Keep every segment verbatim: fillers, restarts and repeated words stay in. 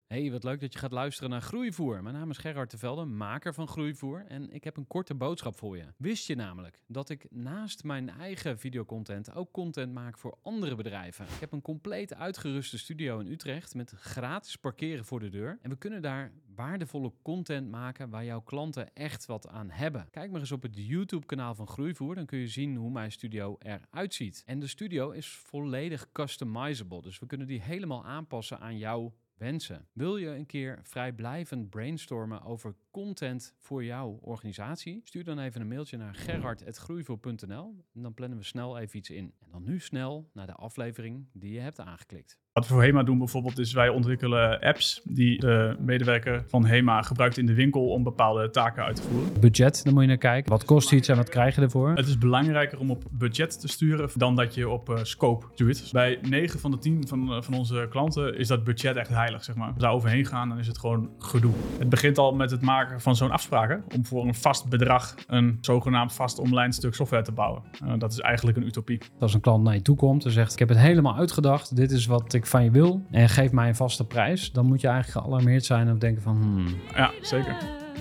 Hey, wat leuk dat je gaat luisteren naar Groeivoer. Mijn naam is Gerard de Velde, maker van Groeivoer. En ik heb een korte boodschap voor je. Wist je namelijk dat ik naast mijn eigen videocontent ook content maak voor andere bedrijven? Ik heb een compleet uitgeruste studio in Utrecht met gratis parkeren voor de deur. En we kunnen daar waardevolle content maken waar jouw klanten echt wat aan hebben. Kijk maar eens op het YouTube-kanaal van Groeivoer. Dan kun je zien hoe mijn studio eruit ziet. En de studio is volledig customizable. Dus we kunnen die helemaal aanpassen aan jouw wensen. Wil je een keer vrijblijvend brainstormen over content voor jouw organisatie? Stuur dan even een mailtje naar gerard at groeivoer punt n l en dan plannen we snel even iets in. En dan nu snel naar de aflevering die je hebt aangeklikt. Wat we voor HEMA doen bijvoorbeeld is wij ontwikkelen apps die de medewerker van HEMA gebruikt in de winkel om bepaalde taken uit te voeren. Budget, daar moet je naar kijken. Wat kost iets en wat krijg je ervoor? Het is belangrijker om op budget te sturen dan dat je op uh, scope stuurt. Bij negen van de tien van, uh, van onze klanten is dat budget echt heilig, zeg maar. Als we daar overheen gaan, dan is het gewoon gedoe. Het begint al met het maken van zo'n afspraken om voor een vast bedrag een zogenaamd vast online stuk software te bouwen. Uh, dat is eigenlijk een utopie. Als een klant naar je toe komt en zegt, ik heb het helemaal uitgedacht, dit is wat ik van je wil en geef mij een vaste prijs, dan moet je eigenlijk gealarmeerd zijn en denken van hmm. Ja, zeker.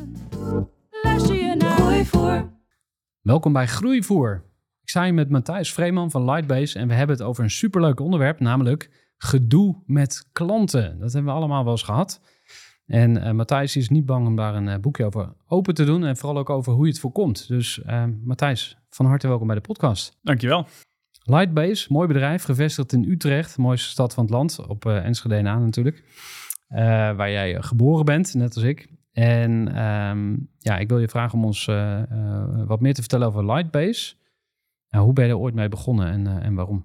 Luister je naar Groeivoer. Welkom bij Groeivoer. Ik sta hier met Matthijs Vreeman van Lightbase en we hebben het over een superleuk onderwerp, namelijk gedoe met klanten. Dat hebben we allemaal wel eens gehad. En uh, Matthijs is niet bang om daar een uh, boekje over open te doen en vooral ook over hoe je het voorkomt. Dus uh, Matthijs, van harte welkom bij de podcast. Dankjewel. Lightbase, mooi bedrijf, gevestigd in Utrecht, mooiste stad van het land, op uh, Enschede en aan natuurlijk. Uh, waar jij geboren bent, net als ik. En um, ja, ik wil je vragen om ons uh, uh, wat meer te vertellen over Lightbase. Uh, hoe ben je er ooit mee begonnen en, uh, en waarom?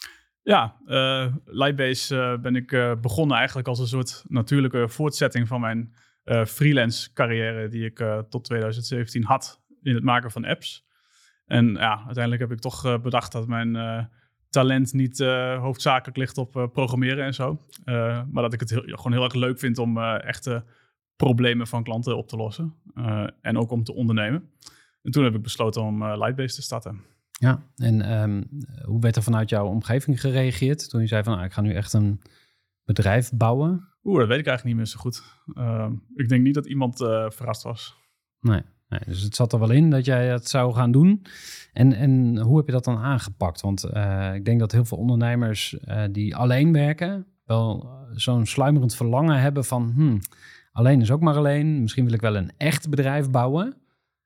Ja, uh, Lightbase uh, ben ik uh, begonnen eigenlijk als een soort natuurlijke voortzetting van mijn uh, freelance carrière die ik uh, tot twintig zeventien had in het maken van apps. En ja, uiteindelijk heb ik toch uh, bedacht dat mijn uh, talent niet uh, hoofdzakelijk ligt op uh, programmeren en zo. Uh, maar dat ik het heel, gewoon heel erg leuk vind om uh, echte problemen van klanten op te lossen. Uh, en ook om te ondernemen. En toen heb ik besloten om uh, Lightbase te starten. Ja, en um, hoe werd er vanuit jouw omgeving gereageerd toen je zei van nou, ik ga nu echt een bedrijf bouwen? Oeh, dat weet ik eigenlijk niet meer zo goed. Uh, ik denk niet dat iemand uh, verrast was. Nee. Nee, dus het zat er wel in dat jij het zou gaan doen. En, en hoe heb je dat dan aangepakt? Want uh, ik denk dat heel veel ondernemers uh, die alleen werken wel zo'n sluimerend verlangen hebben van hmm, alleen is ook maar alleen. Misschien wil ik wel een echt bedrijf bouwen.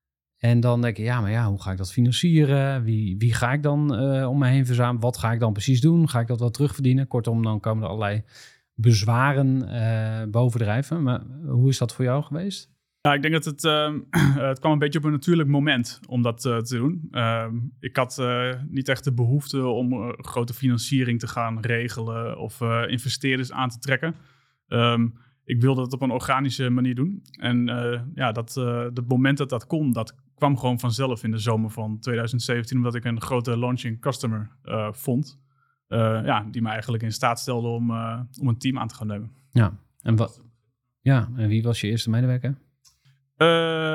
En dan denk ik, ja, maar ja, hoe ga ik dat financieren? Wie, wie ga ik dan uh, om me heen verzamelen? Wat ga ik dan precies doen? Ga ik dat wel terugverdienen? Kortom, dan komen er allerlei bezwaren uh, bovendrijven. Maar hoe is dat voor jou geweest? Ja, ik denk dat het, uh, het kwam een beetje op een natuurlijk moment om dat uh, te doen. Uh, ik had uh, niet echt de behoefte om uh, grote financiering te gaan regelen of uh, investeerders aan te trekken. Um, ik wilde het op een organische manier doen. En uh, ja, dat, uh, het moment dat dat kon, dat kwam gewoon vanzelf in de zomer van twintig zeventien, omdat ik een grote launching customer uh, vond. Uh, ja, die me eigenlijk in staat stelde om, uh, om een team aan te gaan nemen. Ja, en, wat, ja, en wie was je eerste medewerker? Uh,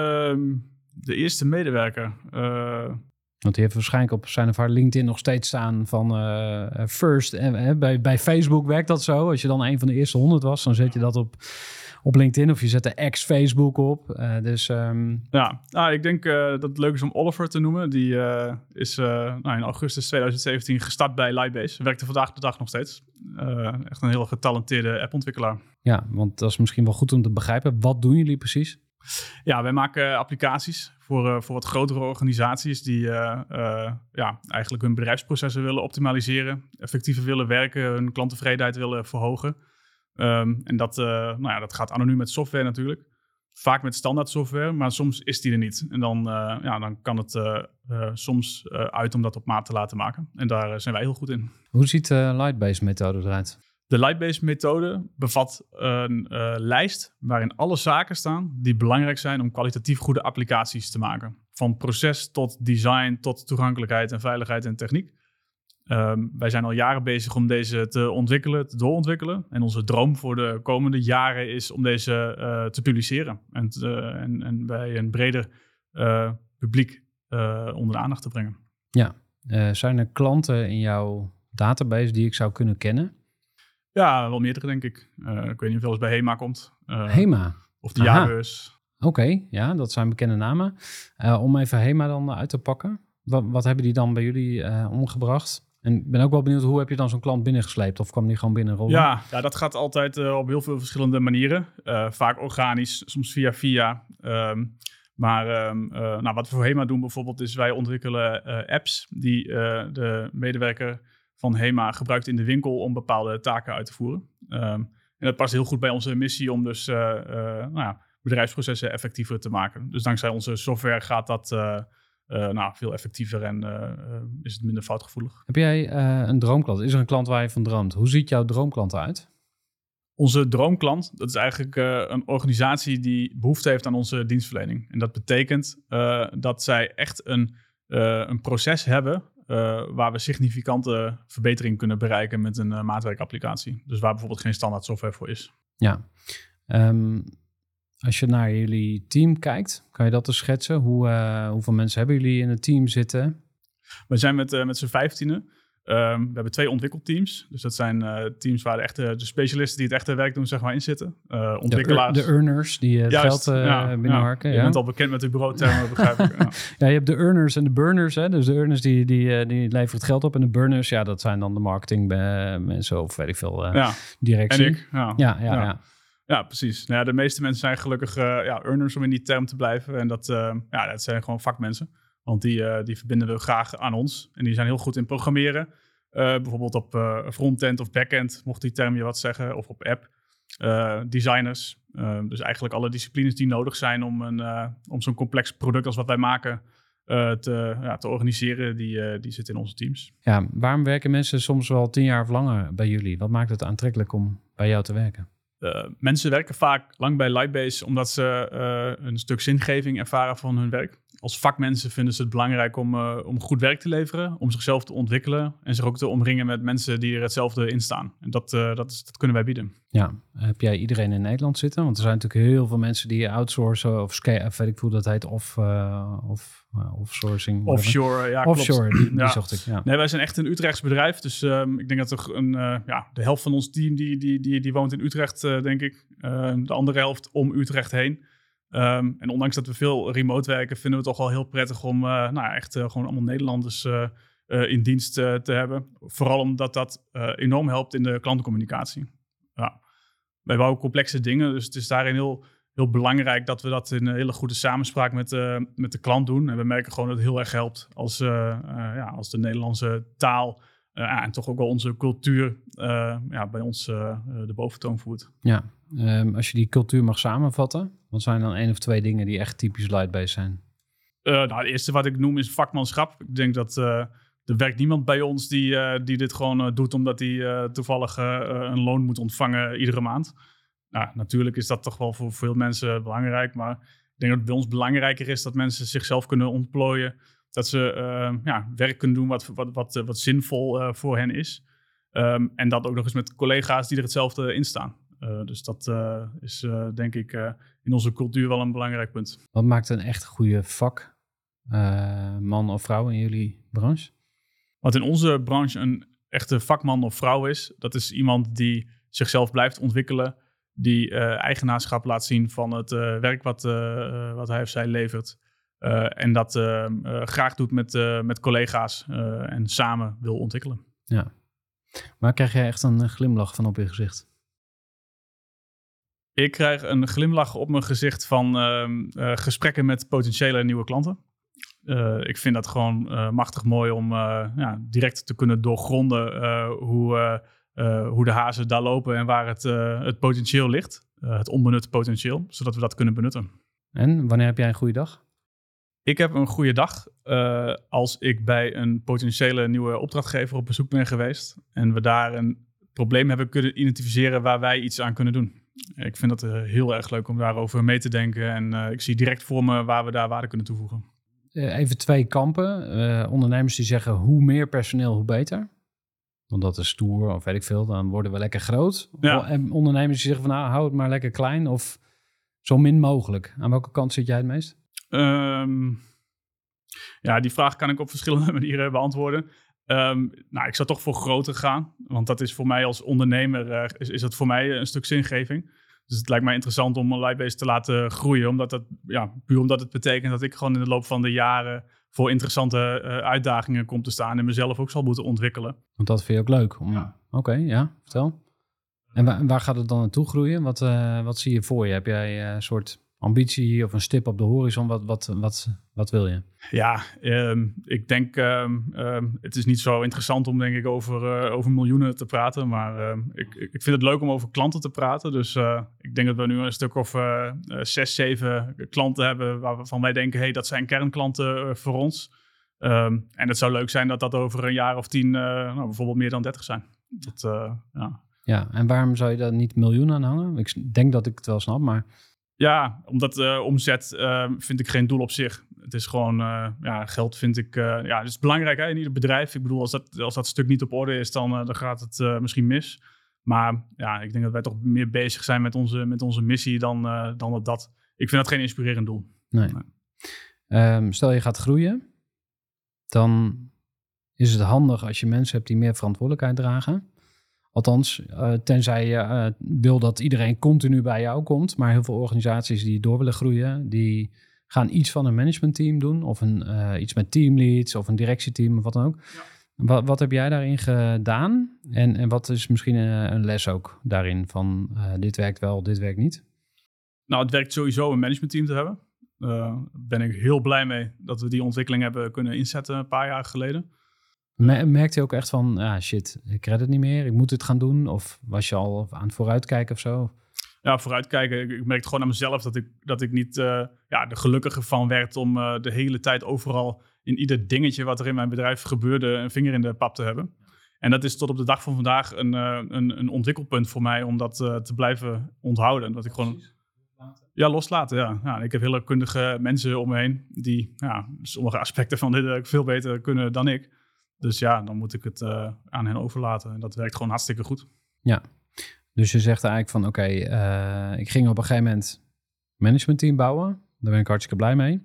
de eerste medewerker. Uh, Want die heeft waarschijnlijk op zijn of haar LinkedIn nog steeds staan van uh, first. En, uh, bij, bij Facebook werkt dat zo. Als je dan een van de eerste honderd was, dan zet je dat op, op LinkedIn. Of je zet de ex-Facebook op. Uh, dus, um... Ja, nou, ik denk uh, dat het leuk is om Oliver te noemen. Die uh, is uh, nou, in augustus twintig zeventien gestart bij Lightbase. Werkt er vandaag de dag nog steeds. Uh, echt een heel getalenteerde appontwikkelaar. Ja, want dat is misschien wel goed om te begrijpen. Wat doen jullie precies? Ja, wij maken applicaties voor, uh, voor wat grotere organisaties die uh, uh, ja, eigenlijk hun bedrijfsprocessen willen optimaliseren, effectiever willen werken, hun klanttevredenheid willen verhogen. Um, en dat, uh, nou ja, dat gaat anoniem met software natuurlijk. Vaak met standaard software, maar soms is die er niet. En dan, uh, ja, dan kan het uh, uh, soms uh, uit om dat op maat te laten maken. En daar uh, zijn wij heel goed in. Hoe ziet de Lightbase methode eruit? De Lightbase methode bevat een uh, lijst waarin alle zaken staan die belangrijk zijn om kwalitatief goede applicaties te maken. Van proces tot design, tot toegankelijkheid en veiligheid en techniek. Um, wij zijn al jaren bezig om deze te ontwikkelen, te doorontwikkelen. En onze droom voor de komende jaren is om deze uh, te publiceren. En, te, uh, en, en bij een breder uh, publiek uh, onder de aandacht te brengen. Ja, uh, zijn er klanten in jouw database die ik zou kunnen kennen? Ja, wel meerdere, denk ik. Uh, ik weet niet of je wel eens bij HEMA komt. Uh, HEMA? Of de jaarbeurs. Oké, okay, ja, dat zijn bekende namen. Uh, om even HEMA dan uit te pakken. Wat, wat hebben die dan bij jullie uh, omgebracht? En ik ben ook wel benieuwd, hoe heb je dan zo'n klant binnengesleept? Of kwam die gewoon binnenrollen? Ja, ja, dat gaat altijd uh, op heel veel verschillende manieren. Uh, vaak organisch, soms via via. Um, maar um, uh, nou, wat we voor HEMA doen bijvoorbeeld is wij ontwikkelen uh, apps die uh, de medewerker van HEMA gebruikt in de winkel om bepaalde taken uit te voeren. Um, en dat past heel goed bij onze missie om dus uh, uh, nou ja, bedrijfsprocessen effectiever te maken. Dus dankzij onze software gaat dat uh, uh, nou, veel effectiever en uh, uh, is het minder foutgevoelig. Heb jij uh, een droomklant? Is er een klant waar je van droomt? Hoe ziet jouw droomklant eruit? Onze droomklant, dat is eigenlijk uh, een organisatie die behoefte heeft aan onze dienstverlening. En dat betekent uh, dat zij echt een, uh, een proces hebben uh, waar we significante verbetering kunnen bereiken met een uh, maatwerkapplicatie. Dus waar bijvoorbeeld geen standaard software voor is. Ja, um, als je naar jullie team kijkt, kan je dat dus schetsen? Hoe, uh, hoeveel mensen hebben jullie in het team zitten? We zijn met, uh, met z'n vijftienen. Um, we hebben twee ontwikkelteams. Dus dat zijn uh, teams waar de, echte, de specialisten die het echte werk doen, zeg maar, in zitten. Uh, ontwikkelaars. De, de earners die het Juist, geld uh, ja, binnenharken. Ja. Ja. Je bent al bekend met uw bureautermen, begrijp ik. Ja. Ja, je hebt de earners en de burners. Hè? Dus de earners die, die, die leveren het geld op. En de burners, ja, dat zijn dan de marketing mensen of weet ik veel, uh, ja. directie. En ik, ja. Ja, ja, ja. ja. Ja, precies. Nou ja, de meeste mensen zijn gelukkig uh, ja, earners om in die term te blijven. En dat, uh, ja, dat zijn gewoon vakmensen. Want die, uh, die verbinden we graag aan ons. En die zijn heel goed in programmeren. Uh, bijvoorbeeld op uh, frontend of backend, mocht die term je wat zeggen. Of op app. Uh, designers. Uh, dus eigenlijk alle disciplines die nodig zijn om, een, uh, om zo'n complex product als wat wij maken uh, te, ja, te organiseren. Die, uh, die zitten in onze teams. Ja, waarom werken mensen soms wel tien jaar of langer bij jullie? Wat maakt het aantrekkelijk om bij jou te werken? Uh, mensen werken vaak lang bij Lightbase omdat ze uh, een stuk zingeving ervaren van hun werk. Als vakmensen vinden ze het belangrijk om, uh, om goed werk te leveren, om zichzelf te ontwikkelen en zich ook te omringen met mensen die er hetzelfde in staan. En dat, uh, dat, is, dat kunnen wij bieden. Ja, heb jij iedereen in Nederland zitten? Want er zijn natuurlijk heel veel mensen die outsourcen of scale, weet ik hoe dat heet, of, uh, of uh, offsourcing. Offshore, ja, Offshore, klopt. die, die ja. zocht ik. Ja. Nee, wij zijn echt een Utrechts bedrijf, dus um, ik denk dat er een, uh, ja, de helft van ons team die, die, die, die woont in Utrecht, uh, denk ik. Uh, de andere helft om Utrecht heen. Um, en ondanks dat we veel remote werken, vinden we het toch wel heel prettig om uh, nou ja, echt uh, gewoon allemaal Nederlanders uh, uh, in dienst uh, te hebben. Vooral omdat dat uh, enorm helpt in de klantencommunicatie. Ja. Wij bouwen complexe dingen, dus het is daarin heel, heel belangrijk dat we dat in een hele goede samenspraak met, uh, met de klant doen. En we merken gewoon dat het heel erg helpt als, uh, uh, ja, als de Nederlandse taal uh, ja, en toch ook wel onze cultuur uh, ja, bij ons uh, de boventoon voert. Ja, um, als je die cultuur mag samenvatten, wat zijn dan één of twee dingen die echt typisch Lightbase zijn? Uh, nou, het eerste wat ik noem is vakmanschap. Ik denk dat uh, er werkt niemand bij ons die, uh, die dit gewoon uh, doet omdat hij uh, toevallig uh, een loon moet ontvangen iedere maand. Nou, natuurlijk is dat toch wel voor veel mensen belangrijk, maar ik denk dat het bij ons belangrijker is dat mensen zichzelf kunnen ontplooien. Dat ze uh, ja, werk kunnen doen wat, wat, wat, wat zinvol uh, voor hen is. Um, en dat ook nog eens met collega's die er hetzelfde in staan. Uh, dus dat uh, is uh, denk ik uh, in onze cultuur wel een belangrijk punt. Wat maakt een echt goede vak, uh, man of vrouw in jullie branche? Wat in onze branche een echte vakman of vrouw is, dat is iemand die zichzelf blijft ontwikkelen, die uh, eigenaarschap laat zien van het uh, werk wat, uh, wat hij of zij levert. Uh, en dat uh, uh, graag doet met, uh, met collega's uh, en samen wil ontwikkelen. Ja. Maar krijg jij echt een glimlach van op je gezicht? Ik krijg een glimlach op mijn gezicht van uh, uh, gesprekken met potentiële nieuwe klanten. Uh, ik vind dat gewoon uh, machtig mooi om uh, ja, direct te kunnen doorgronden uh, hoe, uh, uh, hoe de hazen daar lopen en waar het, uh, het potentieel ligt. Uh, het onbenutte potentieel, zodat we dat kunnen benutten. En wanneer heb jij een goede dag? Ik heb een goede dag uh, als ik bij een potentiële nieuwe opdrachtgever op bezoek ben geweest en we daar een probleem hebben kunnen identificeren waar wij iets aan kunnen doen. Ik vind dat uh, heel erg leuk om daarover mee te denken en uh, ik zie direct voor me waar we daar waarde kunnen toevoegen. Uh, even twee kampen. Uh, ondernemers die zeggen hoe meer personeel, hoe beter. Want dat is stoer of weet ik veel, dan worden we lekker groot. Ja. En ondernemers die zeggen van nou, hou het maar lekker klein of zo min mogelijk. Aan welke kant zit jij het meest? Um, ja, die vraag kan ik op verschillende manieren beantwoorden. Um, nou, ik zou toch voor groter gaan. Want dat is voor mij als ondernemer, uh, is, is dat voor mij een stuk zingeving. Dus het lijkt mij interessant om Lightbase te laten groeien. Omdat dat, ja, puur omdat het betekent dat ik gewoon in de loop van de jaren voor interessante uh, uitdagingen kom te staan en mezelf ook zal moeten ontwikkelen. Want dat vind je ook leuk. Om... Ja. Oké, okay, ja, vertel. En waar, waar gaat het dan naartoe groeien? Wat, uh, wat zie je voor je? Heb jij een uh, soort ambitie of een stip op de horizon? Wat, wat, wat, wat wil je? Ja, um, ik denk, um, um, het is niet zo interessant om denk ik over, uh, over miljoenen te praten. Maar um, ik, ik vind het leuk om over klanten te praten. Dus uh, ik denk dat we nu een stuk of uh, uh, zes, zeven klanten hebben waarvan wij denken, hey, dat zijn kernklanten uh, voor ons. Um, en het zou leuk zijn dat dat over een jaar of tien uh, nou, bijvoorbeeld meer dan dertig zijn. Dat, uh, ja. ja, en waarom zou je daar niet miljoen aan hangen? Ik denk dat ik het wel snap, maar... Ja, omdat uh, omzet uh, vind ik geen doel op zich. Het is gewoon, uh, ja, geld vind ik, uh, ja, het is belangrijk hè, in ieder bedrijf. Ik bedoel, als dat, als dat stuk niet op orde is, dan, uh, dan gaat het uh, misschien mis. Maar ja, ik denk dat wij toch meer bezig zijn met onze, met onze missie dan, uh, dan dat, dat. Ik vind dat geen inspirerend doel. Nee. nee. Um, stel je gaat groeien, dan is het handig als je mensen hebt die meer verantwoordelijkheid dragen. Althans, uh, tenzij je uh, wil dat iedereen continu bij jou komt. Maar heel veel organisaties die door willen groeien, die gaan iets van een managementteam doen. Of een, uh, iets met teamleads of een directieteam of wat dan ook. Ja. Wat, wat heb jij daarin gedaan? En, en wat is misschien een, een les ook daarin van uh, dit werkt wel, dit werkt niet? Nou, het werkt sowieso een managementteam te hebben. Daar uh, ben ik heel blij mee dat we die ontwikkeling hebben kunnen inzetten een paar jaar geleden. Merkte je ook echt van, ah shit, ik red het niet meer, ik moet het gaan doen? Of was je al aan het vooruitkijken of zo? Ja, vooruitkijken. Ik, ik merkte gewoon aan mezelf dat ik, dat ik niet uh, ja, er gelukkiger van werd om uh, de hele tijd overal in ieder dingetje wat er in mijn bedrijf gebeurde een vinger in de pap te hebben. En dat is tot op de dag van vandaag een, uh, een, een ontwikkelpunt voor mij om dat uh, te blijven onthouden. Dat ik gewoon... Ja, loslaten, ja. ja. Ik heb hele kundige mensen om me heen die ja, sommige aspecten van dit veel beter kunnen dan ik. Dus ja, dan moet ik het uh, aan hen overlaten. En dat werkt gewoon hartstikke goed. Ja, dus je zegt eigenlijk van oké, okay, uh, ik ging op een gegeven moment managementteam bouwen. Daar ben ik hartstikke blij mee.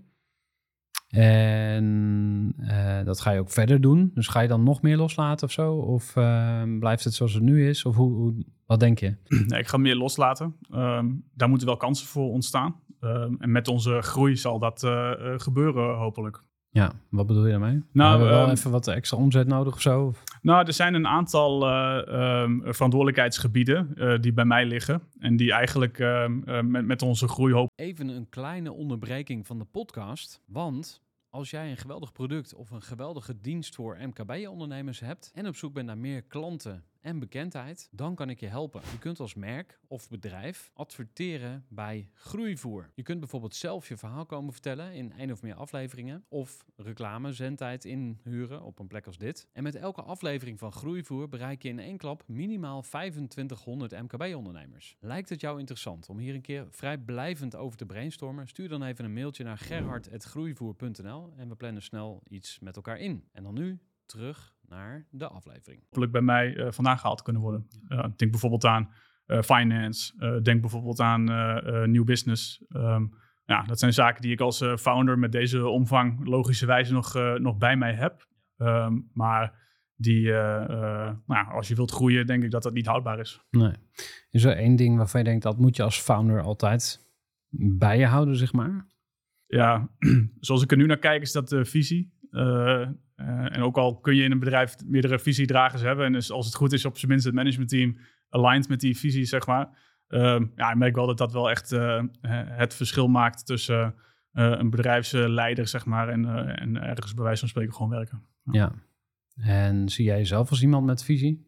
En uh, dat ga je ook verder doen. Dus ga je dan nog meer loslaten of zo? Of uh, blijft het zoals het nu is? Of hoe, hoe, wat denk je? Nee, ik ga meer loslaten. Um, daar moeten wel kansen voor ontstaan. Um, en met onze groei zal dat uh, uh, gebeuren hopelijk. Ja, wat bedoel je daarmee? Nou, hebben we wel um, even wat extra omzet nodig of zo? Nou, er zijn een aantal uh, um, verantwoordelijkheidsgebieden uh, die bij mij liggen. En die eigenlijk uh, uh, met, met onze groei hoop... Even een kleine onderbreking van de podcast, want... Als jij een geweldig product of een geweldige dienst voor M K B-ondernemers hebt en op zoek bent naar meer klanten en bekendheid, dan kan ik je helpen. Je kunt als merk of bedrijf adverteren bij Groeivoer. Je kunt bijvoorbeeld zelf je verhaal komen vertellen in één of meer afleveringen of reclame, zendtijd inhuren op een plek als dit. En met elke aflevering van Groeivoer bereik je in één klap minimaal vijfentwintighonderd M K B-ondernemers. Lijkt het jou interessant om hier een keer vrijblijvend over te brainstormen? Stuur dan even een mailtje naar gerhard at groeivoer punt n l en we plannen snel iets met elkaar in. En dan nu terug naar de aflevering. Hopelijk bij mij uh, vandaan gehaald kunnen worden. Uh, denk bijvoorbeeld aan uh, finance. Uh, denk bijvoorbeeld aan uh, uh, new business. Um, ja, dat zijn zaken die ik als uh, founder met deze omvang logischerwijze nog, uh, nog bij mij heb. Um, maar die, uh, uh, nou, als je wilt groeien, denk ik dat dat niet houdbaar is. Nee. Is er één ding waarvan je denkt, dat moet je als founder altijd bij je houden, zeg maar? Ja, zoals ik er nu naar kijk, is dat de visie. Uh, uh, en ook al kun je in een bedrijf meerdere visiedragers hebben, en dus als het goed is, op zijn minst het managementteam aligned met die visie, zeg maar. Uh, ja, ik merk wel dat dat wel echt uh, het verschil maakt tussen uh, een bedrijfsleider, zeg maar, en, uh, en ergens bij wijze van spreken gewoon werken. Ja. ja. En zie jij jezelf als iemand met visie?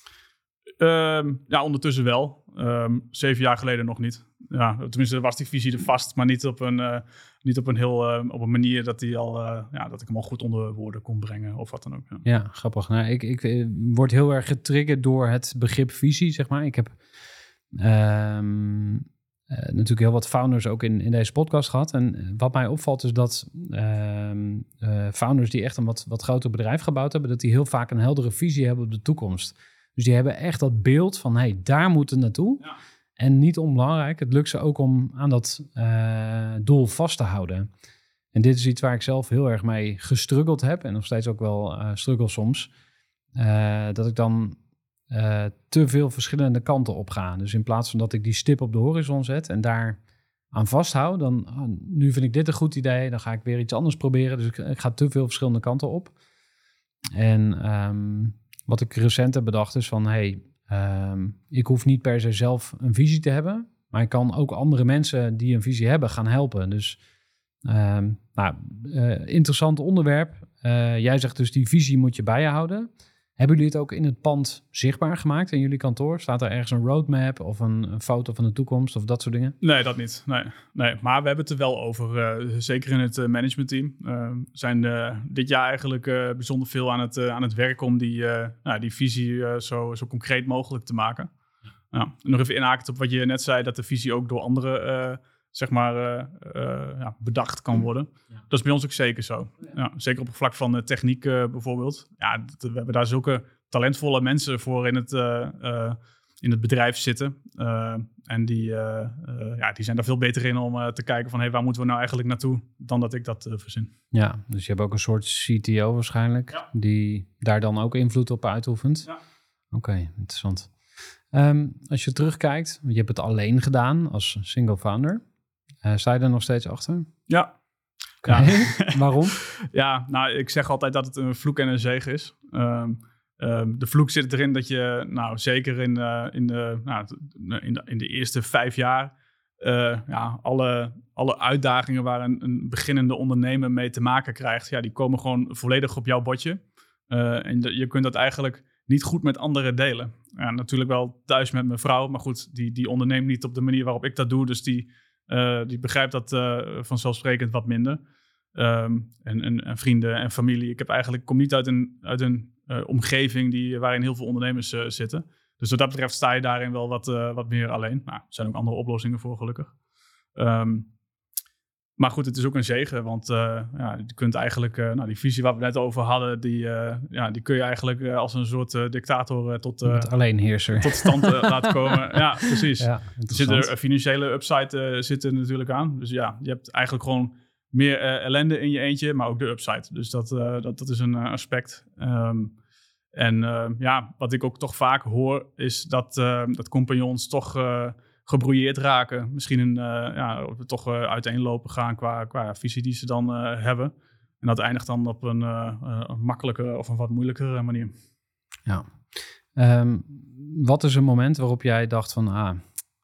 Um, ja, ondertussen wel. Um, zeven jaar geleden nog niet. Ja, tenminste was die visie er vast, maar niet op een, uh, niet op een heel uh, op een manier dat, die al, uh, ja, dat ik hem al goed onder woorden kon brengen of wat dan ook. Ja, ja grappig. Nou, ik, ik, ik word heel erg getriggerd door het begrip visie, zeg maar. Ik heb um, uh, natuurlijk heel wat founders ook in, in deze podcast gehad. En wat mij opvalt is dat um, uh, founders die echt een wat, wat groter bedrijf gebouwd hebben, dat die heel vaak een heldere visie hebben op de toekomst. Dus die hebben echt dat beeld van, hé, hey, daar moet het naartoe. Ja. En niet onbelangrijk, het lukt ze ook om aan dat uh, doel vast te houden. En dit is iets waar ik zelf heel erg mee gestruggeld heb. En nog steeds ook wel uh, struggle soms. Uh, dat ik dan uh, te veel verschillende kanten op ga. Dus in plaats van dat ik die stip op de horizon zet en daar aan vasthoud. Dan, oh, nu vind ik dit een goed idee. Dan ga ik weer iets anders proberen. Dus ik, ik ga te veel verschillende kanten op. En um, wat ik recent heb bedacht is van... hey, um, ik hoef niet per se zelf een visie te hebben. Maar ik kan ook andere mensen die een visie hebben gaan helpen. Dus um, nou, uh, interessant onderwerp. Uh, jij zegt dus die visie moet je bij je houden. Hebben jullie het ook in het pand zichtbaar gemaakt in jullie kantoor? Staat er ergens een roadmap of een, een foto van de toekomst of dat soort dingen? Nee, dat niet. Nee, nee. Maar we hebben het er wel over. Uh, zeker in het uh, managementteam. We uh, zijn uh, dit jaar eigenlijk uh, bijzonder veel aan het, uh, aan het werken om die, uh, nou, die visie uh, zo, zo concreet mogelijk te maken. Nou, nog even inhakend op wat je net zei, dat de visie ook door anderen uh, zeg maar, uh, uh, ja, bedacht kan worden. Ja. Dat is bij ons ook zeker zo. Ja. Ja, zeker op het vlak van uh, techniek uh, bijvoorbeeld. Ja, dat, we hebben daar zulke talentvolle mensen voor in het, uh, uh, in het bedrijf zitten. Uh, en die, uh, uh, ja, die zijn daar veel beter in om uh, te kijken van... Hey, waar moeten we nou eigenlijk naartoe, dan dat ik dat uh, verzin. Ja, dus je hebt ook een soort C T O waarschijnlijk... Ja. die daar dan ook invloed op uitoefent. Ja. Oké, okay, interessant. Um, als je terugkijkt, je hebt het alleen gedaan als single founder... Uh, sta je er nog steeds achter? Ja. Okay. Ja. Waarom? Ja, nou, ik zeg altijd dat het een vloek en een zegen is. Um, um, de vloek zit erin dat je, nou, zeker in, uh, in, de, nou, in, de, in de eerste vijf jaar... Uh, ja, alle, alle uitdagingen waar een, een beginnende ondernemer mee te maken krijgt... Ja, die komen gewoon volledig op jouw bordje. Uh, en de, je kunt dat eigenlijk niet goed met anderen delen. Ja, natuurlijk wel thuis met mijn vrouw, maar goed, die, die onderneemt niet op de manier waarop ik dat doe, dus die... Uh, die begrijpt dat uh, vanzelfsprekend wat minder. Um, en, en, en vrienden en familie. Ik heb eigenlijk, kom niet uit een, uit een uh, omgeving die, waarin heel veel ondernemers uh, zitten. Dus wat dat betreft sta je daarin wel wat, uh, wat meer alleen. Nou, er zijn ook andere oplossingen voor, gelukkig. Um, maar goed, het is ook een zegen. Want uh, ja, je kunt eigenlijk, uh, nou, die visie waar we net over hadden... die, uh, ja, die kun je eigenlijk uh, als een soort uh, dictator uh, tot, uh, alleenheerser. tot stand uh, laten komen. Ja, precies. Ja, er zit er een financiële upside uh, zit er natuurlijk aan. Dus ja, je hebt eigenlijk gewoon meer uh, ellende in je eentje... maar ook de upside. Dus dat, uh, dat, dat is een uh, aspect. Um, en uh, ja, wat ik ook toch vaak hoor... is dat, uh, dat compagnons toch... Uh, gebrouilleerd raken. Misschien een, uh, ja, toch uh, uiteenlopen gaan qua, qua visie die ze dan uh, hebben. En dat eindigt dan op een, uh, uh, een makkelijke of een wat moeilijkere manier. Ja. Um, wat is een moment waarop jij dacht van... ah,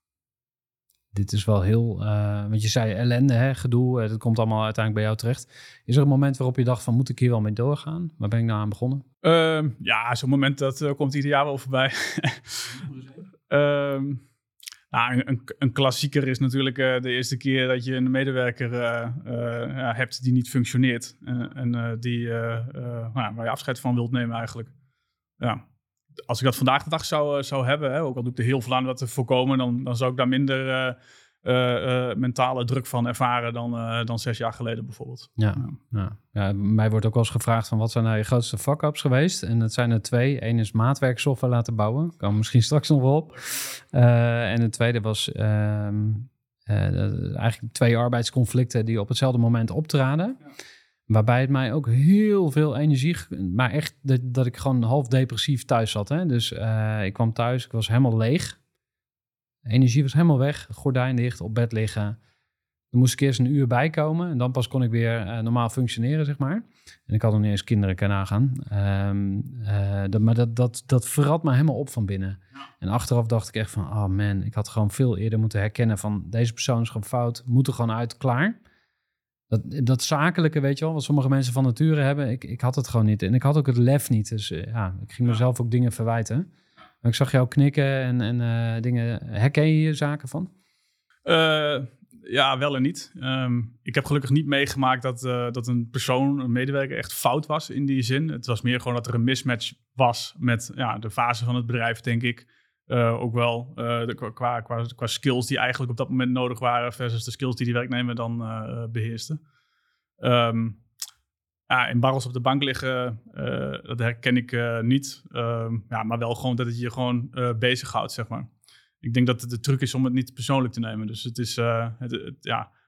dit is wel heel... Uh, want je zei ellende, hè, gedoe. Uh, dat komt allemaal uiteindelijk bij jou terecht. Is er een moment waarop je dacht van... moet ik hier wel mee doorgaan? Waar ben ik nou aan begonnen? Uh, ja, zo'n moment dat uh, komt ieder jaar wel voorbij. um, Nou, een, een klassieker is natuurlijk uh, de eerste keer dat je een medewerker uh, uh, ja, hebt die niet functioneert. Uh, en uh, die, uh, uh, nou, waar je afscheid van wilt nemen eigenlijk. Ja. Als ik dat vandaag de dag zou, uh, zou hebben, hè, ook al doe ik er heel veel aan dat te voorkomen, dan, dan zou ik daar minder uh, uh, uh, mentale druk van ervaren dan, uh, dan zes jaar geleden bijvoorbeeld. Ja, ja. Ja. Ja, mij wordt ook wel eens gevraagd van wat zijn nou je grootste fuck-ups geweest? En dat zijn er twee. Eén is maatwerksoftware laten bouwen. Kan misschien straks nog wel op. Uh, en de tweede was uh, uh, eigenlijk twee arbeidsconflicten die op hetzelfde moment optraden. Ja. Waarbij het mij ook heel veel energie... Maar echt dat, dat ik gewoon half depressief thuis zat. Hè? Dus uh, ik kwam thuis, ik was helemaal leeg. De energie was helemaal weg. Gordijn dicht, op bed liggen. Dan moest ik eerst een uur bijkomen. En dan pas kon ik weer uh, normaal functioneren, zeg maar. En ik had nog niet eens kinderen kunnen nagaan. Um, uh, dat, maar dat, dat, dat verrat me helemaal op van binnen. Ja. En achteraf dacht ik echt van... oh man, ik had gewoon veel eerder moeten herkennen van... deze persoon is gewoon fout, moet er gewoon uit, klaar. Dat, dat zakelijke, weet je wel, wat sommige mensen van nature hebben... Ik, ik had het gewoon niet. En ik had ook het lef niet. Dus uh, ja, ik ging mezelf ook dingen verwijten. Maar ik zag jou knikken en, en uh, dingen... Herken je hier zaken van? Uh... Ja, wel en niet. Um, ik heb gelukkig niet meegemaakt dat, uh, dat een persoon, een medewerker, echt fout was in die zin. Het was meer gewoon dat er een mismatch was met ja, de fase van het bedrijf, denk ik. Uh, ook wel uh, de, qua, qua, qua skills die eigenlijk op dat moment nodig waren versus de skills die die werknemer dan uh, beheerste. Um, ja, in barrels op de bank liggen, uh, dat herken ik uh, niet. Um, ja, maar wel gewoon dat het je gewoon uh, bezighoudt, zeg maar. Ik denk dat het de truc is om het niet persoonlijk te nemen. Dus het is, uh, het, het, ja,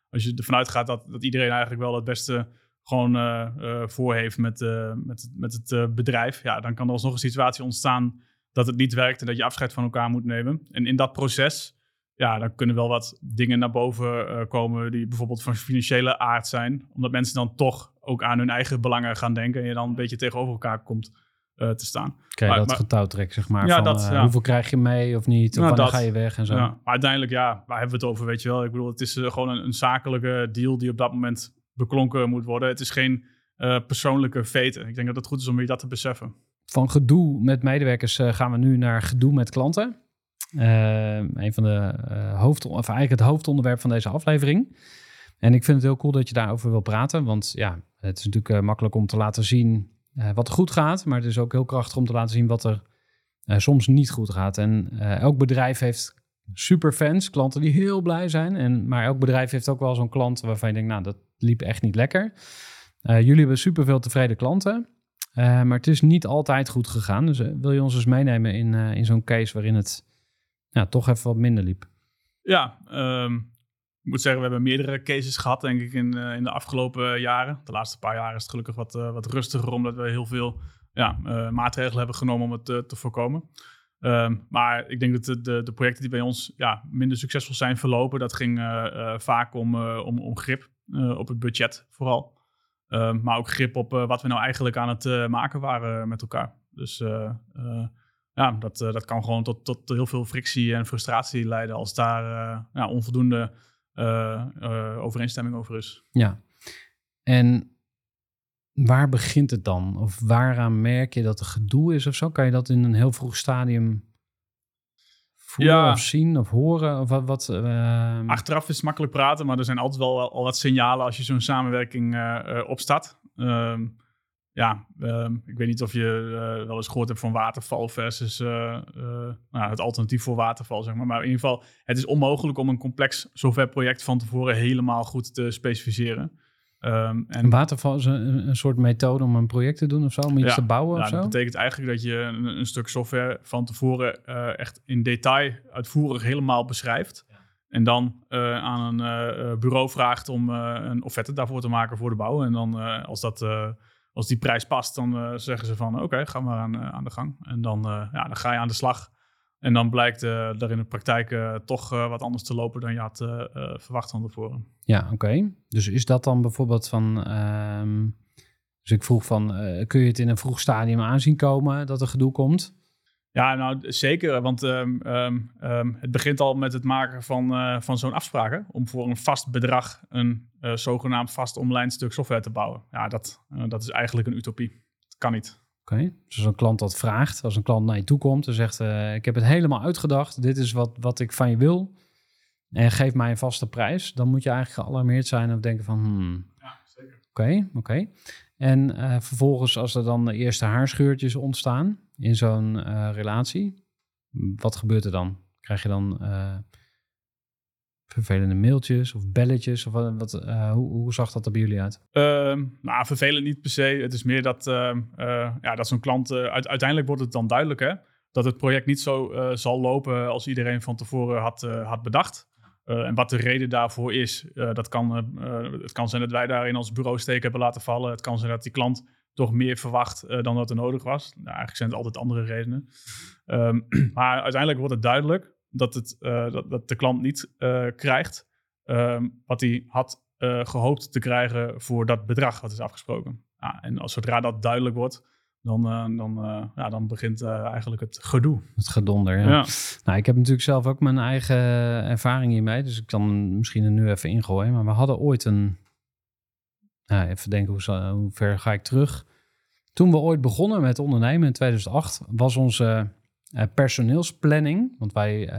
als je ervan uitgaat dat, dat iedereen eigenlijk wel het beste gewoon uh, uh, voor heeft met, uh, met, met het uh, bedrijf, ja, dan kan er alsnog een situatie ontstaan dat het niet werkt en dat je afscheid van elkaar moet nemen. En in dat proces, ja, dan kunnen wel wat dingen naar boven uh, komen die bijvoorbeeld van financiële aard zijn, omdat mensen dan toch ook aan hun eigen belangen gaan denken en je dan een beetje tegenover elkaar komt uh, te staan. Krijg je dat maar, getouwtrek, zeg maar, ja, van dat, uh, ja. hoeveel krijg je mee of niet, of nou, wanneer dat, ga je weg en zo. Ja, maar uiteindelijk, ja, waar hebben we het over, weet je wel? Ik bedoel, het is uh, gewoon een, een zakelijke deal die op dat moment beklonken moet worden. Het is geen uh, persoonlijke veten. Ik denk dat het goed is om je dat te beseffen. Van gedoe met medewerkers uh, gaan we nu naar gedoe met klanten. Uh, een van de uh, hoofd, of eigenlijk het hoofdonderwerp van deze aflevering. En ik vind het heel cool dat je daarover wil praten. Want ja, het is natuurlijk uh, makkelijk om te laten zien uh, wat er goed gaat. Maar het is ook heel krachtig om te laten zien wat er uh, soms niet goed gaat. En uh, elk bedrijf heeft superfans, klanten die heel blij zijn. En, maar elk bedrijf heeft ook wel zo'n klant waarvan je denkt, nou, dat liep echt niet lekker. Uh, jullie hebben superveel tevreden klanten. Uh, maar het is niet altijd goed gegaan. Dus uh, wil je ons eens meenemen in, uh, in zo'n case waarin het ja, toch even wat minder liep? Ja, um, ik moet zeggen, we hebben meerdere cases gehad, denk ik, in, uh, in de afgelopen jaren. De laatste paar jaar is het gelukkig wat, uh, wat rustiger, omdat we heel veel ja, uh, maatregelen hebben genomen om het uh, te voorkomen. Um, maar ik denk dat de, de, de projecten die bij ons ja, minder succesvol zijn verlopen, dat ging uh, uh, vaak om, uh, om, om grip uh, op het budget vooral. Um, maar ook grip op uh, wat we nou eigenlijk aan het uh, maken waren met elkaar. Dus uh, uh, ja, dat, uh, dat kan gewoon tot, tot heel veel frictie en frustratie leiden als daar uh, ja, onvoldoende uh, uh, overeenstemming over is. Ja, en waar begint het dan? Of waaraan merk je dat er gedoe is of zo? Kan je dat in een heel vroeg stadium voelen ja. of zien of horen? Of wat, wat, uh... Achteraf is het makkelijk praten, maar er zijn altijd wel al wat signalen als je zo'n samenwerking uh, uh, opstart. Um, ja, um, ik weet niet of je uh, wel eens gehoord hebt van waterval versus uh, uh, nou, het alternatief voor waterval, zeg maar. Maar in ieder geval, het is onmogelijk om een complex softwareproject van tevoren helemaal goed te specificeren. Um, en een waterval is een, een soort methode om een project te doen of zo, om iets ja, te bouwen ja, of zo? Dat betekent eigenlijk dat je een, een stuk software van tevoren uh, echt in detail uitvoerig helemaal beschrijft. Ja. En dan uh, aan een uh, bureau vraagt om uh, een offerte daarvoor te maken voor de bouw. En dan uh, als, dat, uh, als die prijs past, dan uh, zeggen ze van oké, okay, gaan we aan, uh, aan de gang. En dan, uh, ja, dan ga je aan de slag. En dan blijkt uh, er in de praktijk uh, toch uh, wat anders te lopen dan je had uh, uh, verwacht van tevoren. Ja, oké. Okay. Dus is dat dan bijvoorbeeld van... Um, dus ik vroeg van, uh, kun je het in een vroeg stadium aanzien komen dat er gedoe komt? Ja, nou zeker. Want um, um, um, het begint al met het maken van, uh, van zo'n afspraken. Om voor een vast bedrag een uh, zogenaamd vast online stuk software te bouwen. Ja, dat, uh, dat is eigenlijk een utopie. Dat kan niet. Oké, okay. Dus als een klant dat vraagt, als een klant naar je toe komt en zegt, uh, ik heb het helemaal uitgedacht, dit is wat, wat ik van je wil en geef mij een vaste prijs, dan moet je eigenlijk gealarmeerd zijn of denken van, hmm. Ja, zeker. Oké, okay, oké. Okay. En uh, vervolgens als er dan de eerste haarscheurtjes ontstaan in zo'n uh, relatie, wat gebeurt er dan? Krijg je dan uh, vervelende mailtjes of belletjes? Of wat, wat, uh, hoe, hoe zag dat er bij jullie uit? Uh, nou, vervelend niet per se. Het is meer dat, uh, uh, ja, dat zo'n klant... Uh, uiteindelijk wordt het dan duidelijk, hè, dat het project niet zo uh, zal lopen als iedereen van tevoren had, uh, had bedacht. Uh, en wat de reden daarvoor is, uh, dat kan, uh, het kan zijn dat wij daarin als bureau steek hebben laten vallen. Het kan zijn dat die klant toch meer verwacht uh, dan dat er nodig was. Nou, eigenlijk zijn het altijd andere redenen. Um, maar uiteindelijk wordt het duidelijk dat, het, uh, dat, dat de klant niet uh, krijgt um, wat hij had uh, gehoopt te krijgen voor dat bedrag wat is afgesproken. Ja, en als zodra dat duidelijk wordt, dan, uh, dan, uh, ja, dan begint uh, eigenlijk het gedoe. Het gedonder, ja. ja. Nou, ik heb natuurlijk zelf ook mijn eigen ervaring hiermee, dus ik kan misschien er nu even ingooien. Maar we hadden ooit een... Nou, even denken, hoe, hoe ver ga ik terug? Toen we ooit begonnen met ondernemen in tweeduizend acht, was onze uh, personeelsplanning, want wij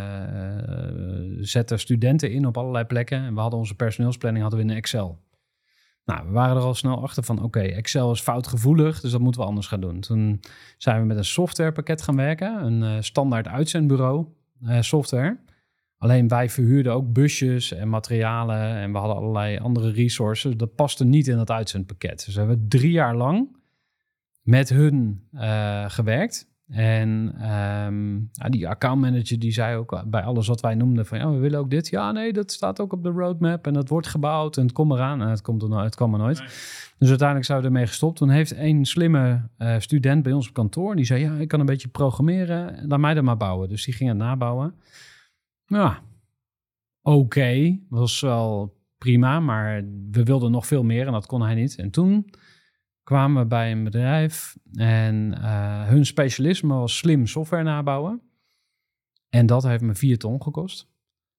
uh, zetten studenten in op allerlei plekken en we hadden onze personeelsplanning hadden we in Excel. Nou, we waren er al snel achter van, oké, okay, Excel is foutgevoelig, dus dat moeten we anders gaan doen. Toen zijn we met een softwarepakket gaan werken, een uh, standaard uitzendbureau uh, software. Alleen wij verhuurden ook busjes en materialen en we hadden allerlei andere resources. Dat paste niet in dat uitzendpakket. Dus we hebben drie jaar lang met hun uh, gewerkt. En um, ja, die accountmanager die zei ook bij alles wat wij noemden van ja, we willen ook dit. Ja, nee, dat staat ook op de roadmap en dat wordt gebouwd en het komt eraan. En het, komt er, het kwam er nooit. Nee. Dus uiteindelijk zijn we ermee gestopt. Toen heeft een slimme uh, student bij ons op kantoor, die zei ja, ik kan een beetje programmeren, laat mij dat maar bouwen. Dus die ging het nabouwen. Ja, oké, okay, was wel prima, maar we wilden nog veel meer en dat kon hij niet. En toen kwamen we bij een bedrijf en uh, hun specialisme was slim software nabouwen. En dat heeft me vier ton gekost.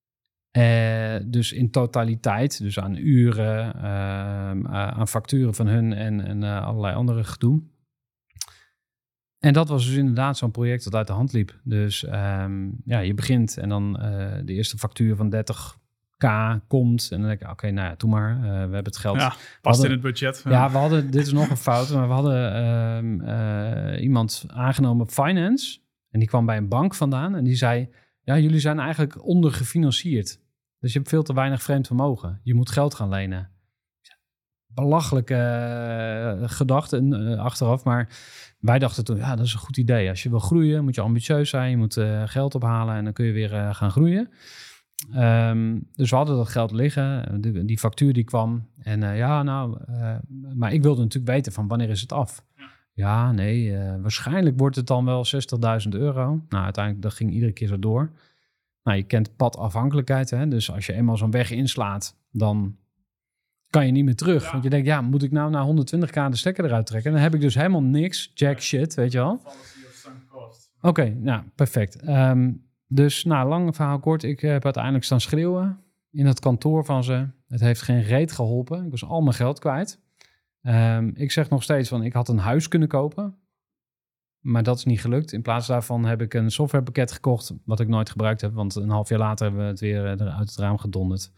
Uh, dus in totaliteit, dus aan uren, uh, uh, aan facturen van hun en, en uh, allerlei andere gedoe. En dat was dus inderdaad zo'n project dat uit de hand liep. Dus um, ja, je begint en dan uh, de eerste factuur van dertig K komt. En dan denk ik, oké, okay, nou ja, doe maar. Uh, we hebben het geld. Ja, past hadden, in het budget. Ja, we hadden, dit is nog een fout, maar we hadden uh, uh, iemand aangenomen op finance. En die kwam bij een bank vandaan en die zei, ja, jullie zijn eigenlijk ondergefinancierd. Dus je hebt veel te weinig vreemd vermogen. Je moet geld gaan lenen. Belachelijke uh, gedachten uh, achteraf, maar wij dachten toen, ja, dat is een goed idee. Als je wil groeien, moet je ambitieus zijn. Je moet uh, geld ophalen en dan kun je weer uh, gaan groeien. Um, dus we hadden dat geld liggen. Die, die factuur die kwam. En uh, ja, nou, uh, maar ik wilde natuurlijk weten van wanneer is het af? Ja, ja nee, uh, waarschijnlijk wordt het dan wel zestigduizend euro. Nou, uiteindelijk, dat ging iedere keer zo door. Nou, je kent padafhankelijkheid, hè? Dus als je eenmaal zo'n weg inslaat, dan kan je niet meer terug. Ja. Want je denkt, ja, moet ik nou naar honderdtwintig k de stekker eruit trekken? Dan heb ik dus helemaal niks, jack shit, weet je wel. Oké, okay, nou, perfect. Um, dus, nou, lang verhaal kort. Ik heb uiteindelijk staan schreeuwen in het kantoor van ze. Het heeft geen reet geholpen. Ik was al mijn geld kwijt. Um, ik zeg nog steeds van, ik had een huis kunnen kopen. Maar dat is niet gelukt. In plaats daarvan heb ik een softwarepakket gekocht, wat ik nooit gebruikt heb. Want een half jaar later hebben we het weer uit het raam gedonderd.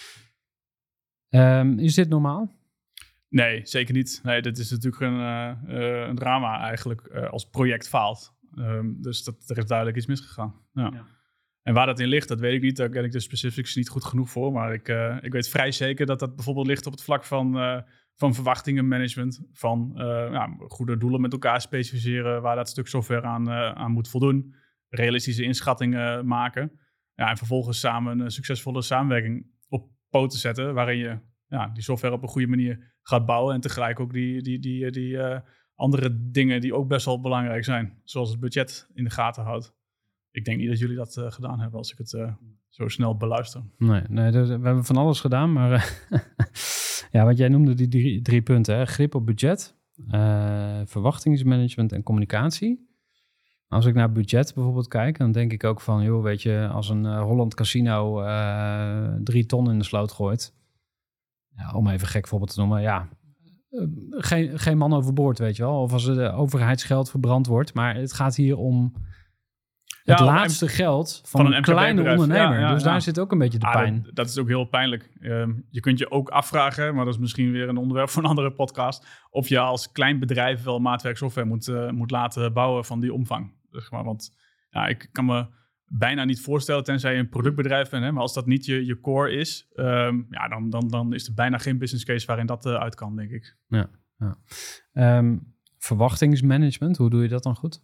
Um, is dit normaal? Nee, zeker niet. Nee, dit is natuurlijk een, uh, uh, een drama eigenlijk uh, als project faalt. Um, dus dat, er is duidelijk iets misgegaan. Ja. Ja. En waar dat in ligt, dat weet ik niet. Daar ken ik de specifics niet goed genoeg voor. Maar ik, uh, ik weet vrij zeker dat dat bijvoorbeeld ligt op het vlak van, uh, van verwachtingenmanagement. Van uh, ja, goede doelen met elkaar specificeren waar dat stuk software aan, uh, aan moet voldoen. Realistische inschattingen maken. Ja, en vervolgens samen een succesvolle samenwerking op poten zetten. Waarin je ja, die software op een goede manier gaat bouwen. En tegelijk ook die... die, die, die uh, andere dingen die ook best wel belangrijk zijn. Zoals het budget in de gaten houdt. Ik denk niet dat jullie dat uh, gedaan hebben als ik het uh, zo snel beluister. Nee, nee we hebben van alles gedaan. Maar uh, ja, wat jij noemde die drie, drie punten. Hè? Grip op budget, uh, verwachtingsmanagement en communicatie. Als ik naar budget bijvoorbeeld kijk, dan denk ik ook van... joh, weet je, als een uh, Holland Casino uh, drie ton in de sloot gooit... Ja, om even gek voorbeeld te noemen, ja... Uh, geen, geen man overboord, weet je wel. Of als de overheidsgeld verbrand wordt. Maar het gaat hier om het ja, laatste M- geld van, van een, een kleine ondernemer. Ja, ja, dus ja. Daar zit ook een beetje de ah, pijn. Dat, dat is ook heel pijnlijk. Um, je kunt je ook afvragen, maar dat is misschien weer een onderwerp voor een andere podcast, of je als klein bedrijf wel maatwerksoftware moet, uh, moet laten bouwen van die omvang. Zeg maar. Want ja, ik kan me bijna niet voorstellen, tenzij je een productbedrijf bent. Hè, maar als dat niet je, je core is, um, ja, dan, dan, dan is er bijna geen business case waarin dat uh, uit kan, denk ik. Ja, ja. Um, verwachtingsmanagement, hoe doe je dat dan goed?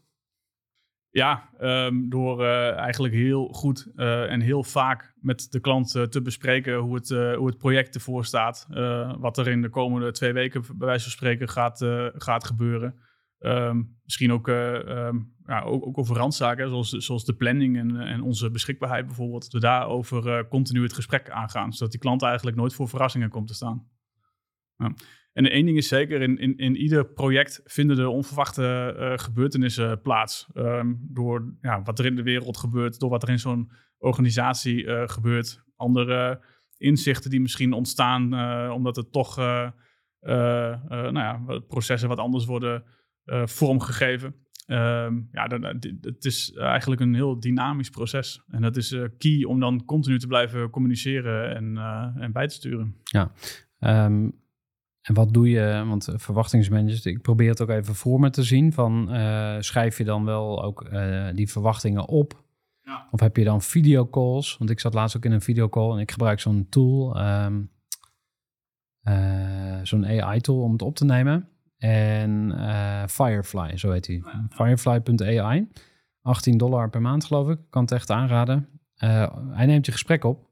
Ja, um, door uh, eigenlijk heel goed uh, en heel vaak met de klant uh, te bespreken hoe het, uh, hoe het project ervoor staat. Uh, wat er in de komende twee weken bij wijze van spreken gaat, uh, gaat gebeuren. Um, misschien ook, uh, um, ja, ook, ook over randzaken, zoals, zoals de planning en, en onze beschikbaarheid bijvoorbeeld. Dat we daarover uh, continu het gesprek aangaan, zodat die klant eigenlijk nooit voor verrassingen komt te staan. Ja. En één ding is zeker, in, in, in ieder project vinden er onverwachte uh, gebeurtenissen plaats. Um, door ja, wat er in de wereld gebeurt, door wat er in zo'n organisatie uh, gebeurt. Andere inzichten die misschien ontstaan, uh, omdat er toch uh, uh, uh, nou ja, processen wat anders worden uh, vormgegeven. Um, ja, het is eigenlijk een heel dynamisch proces. En dat is uh, key om dan continu te blijven communiceren en, uh, en bij te sturen. Ja, um... En wat doe je, want verwachtingsmanagement, ik probeer het ook even voor me te zien. Van, uh, schrijf je dan wel ook uh, die verwachtingen op? Ja. Of heb je dan videocalls? Want ik zat laatst ook in een videocall en ik gebruik zo'n tool, um, uh, zo'n A I-tool om het op te nemen. en uh, Firefly, zo heet hij. Ja. Firefly punt a i. achttien dollar per maand, geloof ik. Kan het echt aanraden. Uh, hij neemt je gesprek op.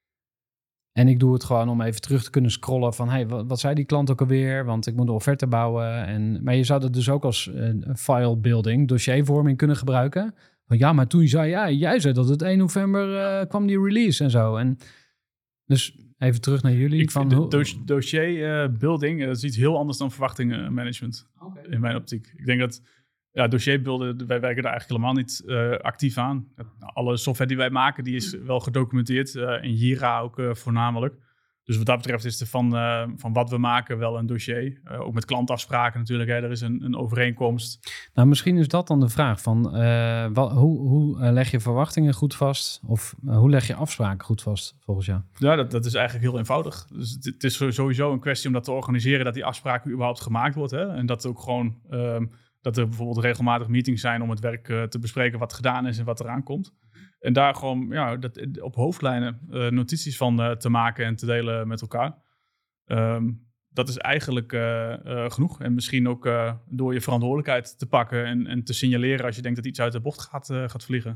En ik doe het gewoon om even terug te kunnen scrollen van... hey, wat, wat zei die klant ook alweer? Want ik moet een offerte bouwen. En, maar je zou dat dus ook als uh, file building, dossiervorming kunnen gebruiken. Van, ja, maar toen zei jij, jij zei dat het één november uh, kwam die release en zo. En dus even terug naar jullie. Ik van, vind hoe, dos- dossier uh, building, uh, dat is iets heel anders dan verwachtingenmanagement. Okay. In mijn optiek. Ik denk dat ja, dossierbeelden, wij werken daar eigenlijk helemaal niet uh, actief aan. Alle software die wij maken, die is wel gedocumenteerd. Uh, in Jira ook uh, voornamelijk. Dus wat dat betreft is er van, uh, van wat we maken wel een dossier. Uh, ook met klantafspraken natuurlijk. Hè. Er is een, een overeenkomst. Nou, misschien is dat dan de vraag van... Uh, wat, hoe, hoe leg je verwachtingen goed vast? Of uh, hoe leg je afspraken goed vast, volgens jou? Ja, dat, dat is eigenlijk heel eenvoudig. Dus het, het is sowieso een kwestie om dat te organiseren... dat die afspraken überhaupt gemaakt wordt. Hè. En dat ook gewoon... Um, dat er bijvoorbeeld regelmatig meetings zijn om het werk uh, te bespreken wat gedaan is en wat eraan komt. En daar gewoon ja, dat, op hoofdlijnen uh, notities van uh, te maken en te delen met elkaar. Um, dat is eigenlijk uh, uh, genoeg. En misschien ook uh, door je verantwoordelijkheid te pakken en, en te signaleren als je denkt dat iets uit de bocht gaat, uh, gaat vliegen.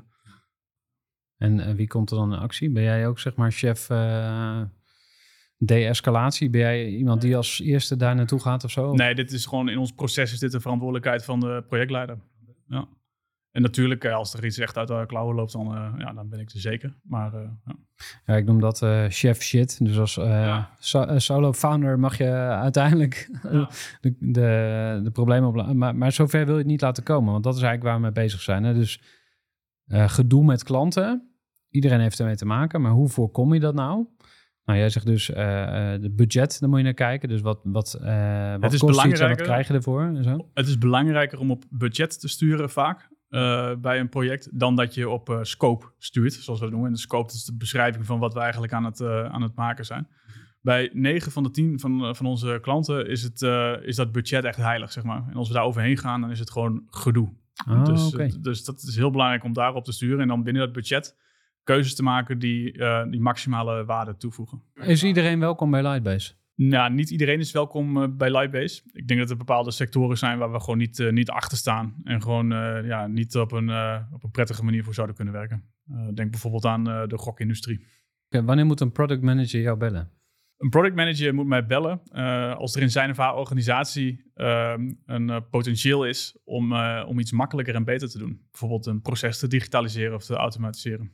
En uh, wie komt er dan in actie? Ben jij ook zeg maar chef... Uh... de-escalatie? Ben jij iemand die als eerste daar naartoe gaat of zo? Nee, dit is gewoon in ons proces is dit de verantwoordelijkheid van de projectleider. Ja. En natuurlijk, als er iets echt uit de klauwen loopt, dan, uh, ja, dan ben ik er zeker. Maar uh, ja. ja, ik noem dat uh, chef shit. Dus als uh, ja. so- uh, solo founder mag je uiteindelijk ja. de, de, de problemen op... Maar, maar zover wil je het niet laten komen, want dat is eigenlijk waar we mee bezig zijn. Hè? Dus uh, gedoe met klanten. Iedereen heeft ermee te maken, maar hoe voorkom je dat nou? Nou, jij zegt dus uh, de budget, daar moet je naar kijken. Dus wat, wat, uh, wat kost iets en wat krijg je ervoor? En zo? Het is belangrijker om op budget te sturen vaak uh, bij een project... dan dat je op uh, scope stuurt, zoals we dat noemen. En de scope is de beschrijving van wat we eigenlijk aan het, uh, aan het maken zijn. Bij negen van de tien van, van onze klanten is, het, uh, is dat budget echt heilig, zeg maar. En als we daar overheen gaan, dan is het gewoon gedoe. Oh, dus, okay. dus dat is heel belangrijk om daarop te sturen. En dan binnen dat budget... keuzes te maken die, uh, die maximale waarde toevoegen. Is iedereen welkom bij Lightbase? Nou, niet iedereen is welkom uh, bij Lightbase. Ik denk dat er bepaalde sectoren zijn waar we gewoon niet, uh, niet achter staan. En gewoon uh, ja, niet op een, uh, op een prettige manier voor zouden kunnen werken. Uh, denk bijvoorbeeld aan uh, de gokindustrie. Okay, wanneer moet een product manager jou bellen? Een product manager moet mij bellen uh, als er in zijn of haar organisatie uh, een uh, potentieel is om, uh, om iets makkelijker en beter te doen. Bijvoorbeeld een proces te digitaliseren of te automatiseren.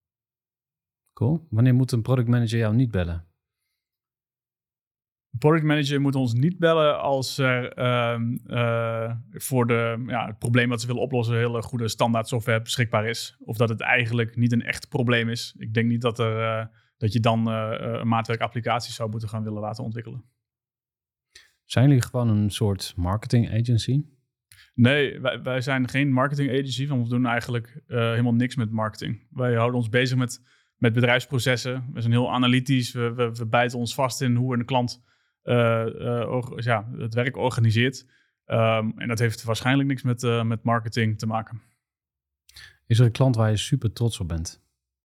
Cool. Wanneer moet een product manager jou niet bellen? Een product manager moet ons niet bellen als er uh, uh, voor de, ja, het probleem dat ze willen oplossen hele goede standaard software beschikbaar is. Of dat het eigenlijk niet een echt probleem is. Ik denk niet dat, er, uh, dat je dan uh, een maatwerk applicaties zou moeten gaan willen laten ontwikkelen. Zijn jullie gewoon een soort marketing agency? Nee, wij, wij zijn geen marketing agency, want we doen eigenlijk uh, helemaal niks met marketing. Wij houden ons bezig met... Met bedrijfsprocessen. We zijn heel analytisch. We, we, we bijten ons vast in hoe een klant uh, uh, or, ja, het werk organiseert. Um, en dat heeft waarschijnlijk niks met, uh, met marketing te maken. Is er een klant waar je super trots op bent?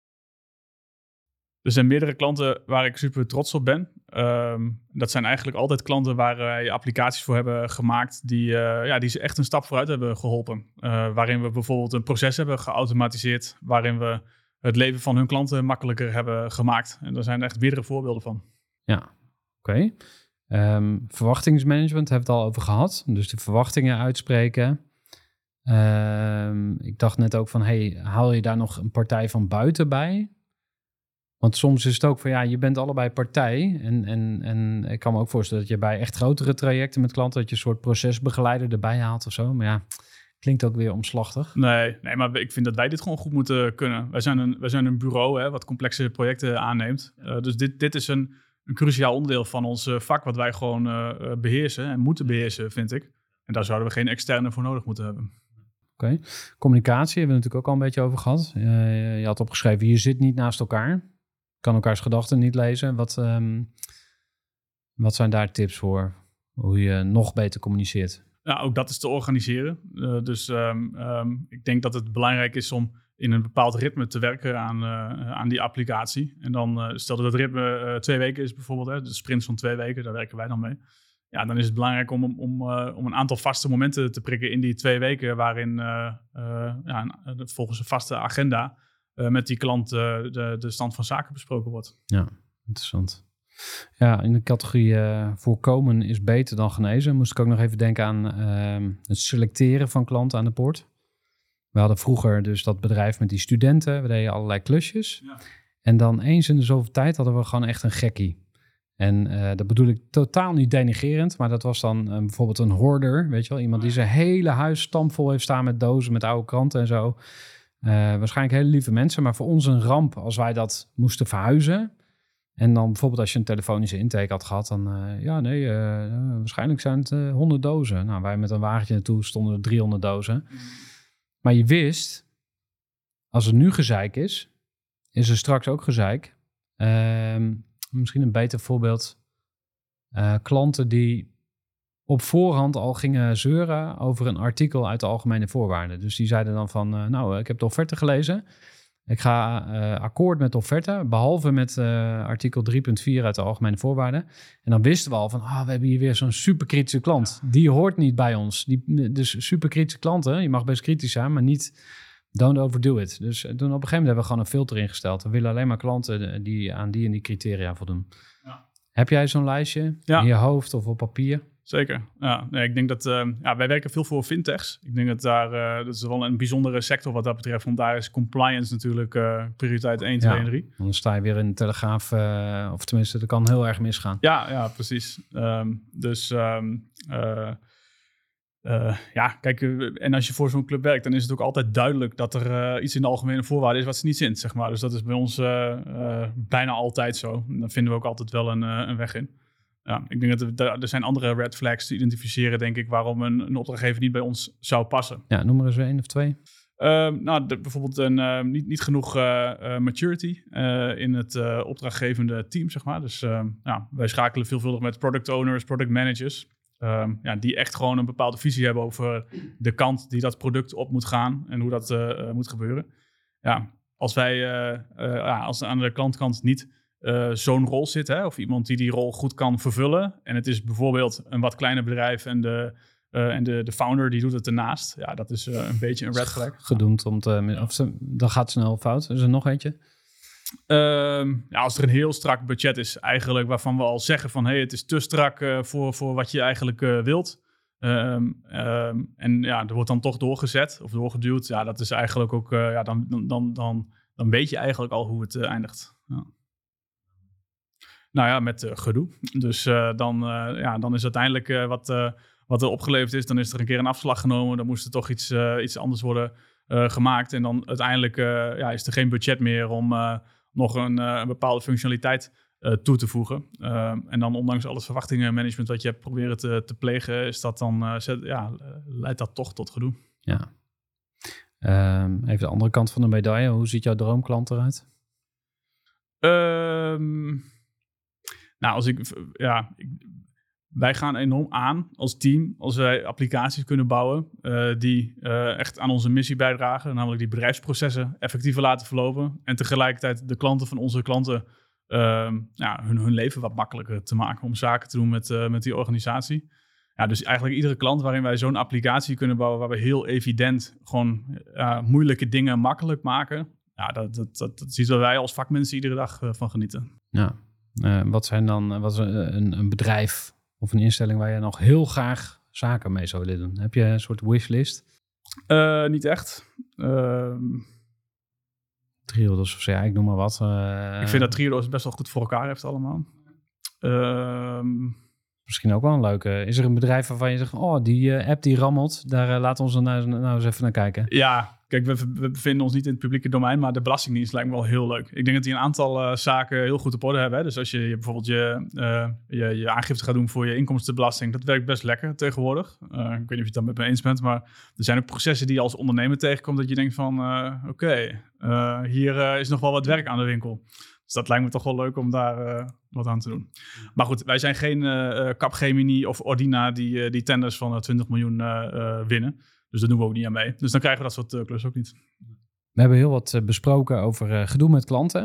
Er zijn meerdere klanten waar ik super trots op ben. Um, dat zijn eigenlijk altijd klanten waar wij applicaties voor hebben gemaakt... die, uh, ja, die ze echt een stap vooruit hebben geholpen. Uh, waarin we bijvoorbeeld een proces hebben geautomatiseerd... waarin we het leven van hun klanten makkelijker hebben gemaakt. En daar zijn echt meerdere voorbeelden van. Ja, oké. Okay. Um, verwachtingsmanagement hebben we het al over gehad. Dus de verwachtingen uitspreken. Um, ik dacht net ook van, hey, haal je daar nog een partij van buiten bij? Want soms is het ook van, ja, je bent allebei partij. En, en, en ik kan me ook voorstellen dat je bij echt grotere trajecten met klanten... dat je een soort procesbegeleider erbij haalt of zo. Maar ja... Klinkt ook weer omslachtig. Nee, nee, maar ik vind dat wij dit gewoon goed moeten kunnen. Wij zijn een, wij zijn een bureau hè, wat complexe projecten aanneemt. Uh, dus dit, dit is een, een cruciaal onderdeel van ons uh, vak... wat wij gewoon uh, beheersen en moeten beheersen, vind ik. En daar zouden we geen externe voor nodig moeten hebben. Oké. Okay. Communicatie hebben we natuurlijk ook al een beetje over gehad. Uh, je had opgeschreven, je zit niet naast elkaar. Kan elkaars gedachten niet lezen. Wat, um, wat zijn daar tips voor? Hoe je nog beter communiceert? Ja, ook dat is te organiseren. Uh, dus um, um, ik denk dat het belangrijk is om in een bepaald ritme te werken aan, uh, aan die applicatie. En dan uh, stel dat het ritme uh, twee weken is bijvoorbeeld, hè, de sprints van twee weken, daar werken wij dan mee. ja, dan is het belangrijk om, om, uh, om een aantal vaste momenten te prikken in die twee weken waarin uh, uh, ja, volgens een vaste agenda uh, met die klant uh, de, de stand van zaken besproken wordt. Ja, interessant. Ja, in de categorie uh, voorkomen is beter dan genezen moest ik ook nog even denken aan uh, het selecteren van klanten aan de poort. We hadden vroeger dus dat bedrijf met die studenten. We deden allerlei klusjes. Ja. En dan eens in de zoveel tijd hadden we gewoon echt een gekkie. En uh, dat bedoel ik totaal niet denigrerend. Maar dat was dan uh, bijvoorbeeld een hoarder. Weet je wel, iemand die zijn hele huis stampvol heeft staan met dozen, met oude kranten en zo. Uh, waarschijnlijk hele lieve mensen. Maar voor ons een ramp als wij dat moesten verhuizen. En dan bijvoorbeeld als je een telefonische intake had gehad. Dan uh, ja, nee, uh, uh, waarschijnlijk zijn het uh, honderd dozen. Nou, wij met een wagentje naartoe stonden er driehonderd dozen. Mm. Maar je wist, als er nu gezeik is, is er straks ook gezeik. Uh, misschien een beter voorbeeld. Uh, klanten die op voorhand al gingen zeuren over een artikel uit de algemene voorwaarden. Dus die zeiden dan van, uh, nou, ik heb de offerte gelezen. Ik ga uh, akkoord met de offerte, behalve met uh, artikel drie punt vier uit de algemene voorwaarden. En dan wisten we al van, ah, we hebben hier weer zo'n superkritische klant. Die hoort niet bij ons. Die, dus superkritische klanten, je mag best kritisch zijn, maar niet, don't overdo it. Dus toen op een gegeven moment hebben we gewoon een filter ingesteld. We willen alleen maar klanten die aan die en die criteria voldoen. Ja. Heb jij zo'n lijstje ja. in je hoofd of op papier? Zeker. Ja, nee, ik denk dat uh, ja, wij werken veel voor fintechs. Ik denk dat daar uh, dat is wel een bijzondere sector wat dat betreft. Want daar is compliance natuurlijk uh, prioriteit één, twee ja, en drie. Dan sta je weer in de Telegraaf, uh, of tenminste, dat kan heel erg misgaan. Ja, ja, precies. Um, dus um, uh, uh, ja, kijk, uh, en als je voor zo'n club werkt, dan is het ook altijd duidelijk dat er uh, iets in de algemene voorwaarden is wat ze niet zint, zeg maar. Dus dat is bij ons uh, uh, bijna altijd zo. En dan vinden we ook altijd wel een, uh, een weg in. Ja, ik denk dat er, er zijn andere red flags te identificeren, denk ik, waarom een, een opdrachtgever niet bij ons zou passen. Ja, noem er eens één of twee. Uh, nou, de, bijvoorbeeld een, uh, niet, niet genoeg uh, uh, maturity uh, in het uh, opdrachtgevende team, zeg maar. Dus uh, ja, wij schakelen veelvuldig met product owners, product managers, uh, ja, die echt gewoon een bepaalde visie hebben over de kant die dat product op moet gaan en hoe dat uh, uh, moet gebeuren. Ja, als wij uh, uh, ja, als aan de klantkant niet Uh, zo'n rol zit, hè, of iemand die die rol goed kan vervullen. En het is bijvoorbeeld een wat kleiner bedrijf en de, uh, en de, de founder die doet het ernaast. Ja, dat is uh, een beetje een red flag. Gedoemd om te... Of ze, dan gaat het snel fout. Is er nog eentje? Uh, ja, als er een heel strak budget is eigenlijk waarvan we al zeggen van hey, het is te strak uh, voor, voor wat je eigenlijk uh, wilt. Um, um, en ja, er wordt dan toch doorgezet of doorgeduwd. Ja, dat is eigenlijk ook... Uh, ja, dan, dan, dan, dan, dan weet je eigenlijk al hoe het uh, eindigt. Ja. Nou ja, met uh, gedoe. Dus uh, dan, uh, ja, dan is uiteindelijk uh, wat, uh, wat er opgeleverd is. Dan is er een keer een afslag genomen. Dan moest er toch iets, uh, iets anders worden uh, gemaakt. En dan uiteindelijk uh, ja, is er geen budget meer om uh, nog een, uh, een bepaalde functionaliteit uh, toe te voegen. Uh, en dan ondanks al het verwachtingenmanagement wat je hebt proberen te, te plegen, is dat dan, uh, zet, ja, leidt dat toch tot gedoe. Ja. Um, even de andere kant van de medaille. Hoe ziet jouw droomklant eruit? Um, Nou, als ik, ja, ik, wij gaan enorm aan als team als wij applicaties kunnen bouwen uh, die uh, echt aan onze missie bijdragen, namelijk die bedrijfsprocessen effectiever laten verlopen en tegelijkertijd de klanten van onze klanten uh, ja, hun, hun leven wat makkelijker te maken om zaken te doen met, uh, met die organisatie. Ja, dus eigenlijk iedere klant waarin wij zo'n applicatie kunnen bouwen waar we heel evident gewoon uh, moeilijke dingen makkelijk maken, ja, dat, dat, dat, dat is iets waar wij als vakmensen iedere dag uh, van genieten. Ja. Uh, wat zijn dan wat is een, een bedrijf of een instelling waar je nog heel graag zaken mee zou willen doen? Heb je een soort wishlist? Uh, niet echt. Uh, Triodos of zo, ja, ik noem maar wat. Uh, ik vind dat Triodos best wel goed voor elkaar heeft allemaal. Uh, Misschien ook wel een leuke. Is er een bedrijf waarvan je zegt, oh, die uh, app die rammelt, daar uh, laten we ons nou, nou eens even naar kijken. Ja, kijk, we, we bevinden ons niet in het publieke domein, maar de Belastingdienst lijkt me wel heel leuk. Ik denk dat die een aantal uh, zaken heel goed op orde hebben. Hè? Dus als je, je bijvoorbeeld je, uh, je, je aangifte gaat doen voor je inkomstenbelasting, dat werkt best lekker tegenwoordig. Uh, ik weet niet of je het dan met me eens bent, maar er zijn ook processen die je als ondernemer tegenkomt dat je denkt van, uh, oké, okay, uh, hier uh, is nog wel wat werk aan de winkel. Dus dat lijkt me toch wel leuk om daar uh, wat aan te doen. Maar goed, wij zijn geen uh, Capgemini of Ordina die, uh, die tenders van uh, twintig miljoen uh, uh, winnen. Dus daar doen we ook niet aan mee. Dus dan krijgen we dat soort uh, klussen ook niet. We hebben heel wat uh, besproken over uh, gedoe met klanten.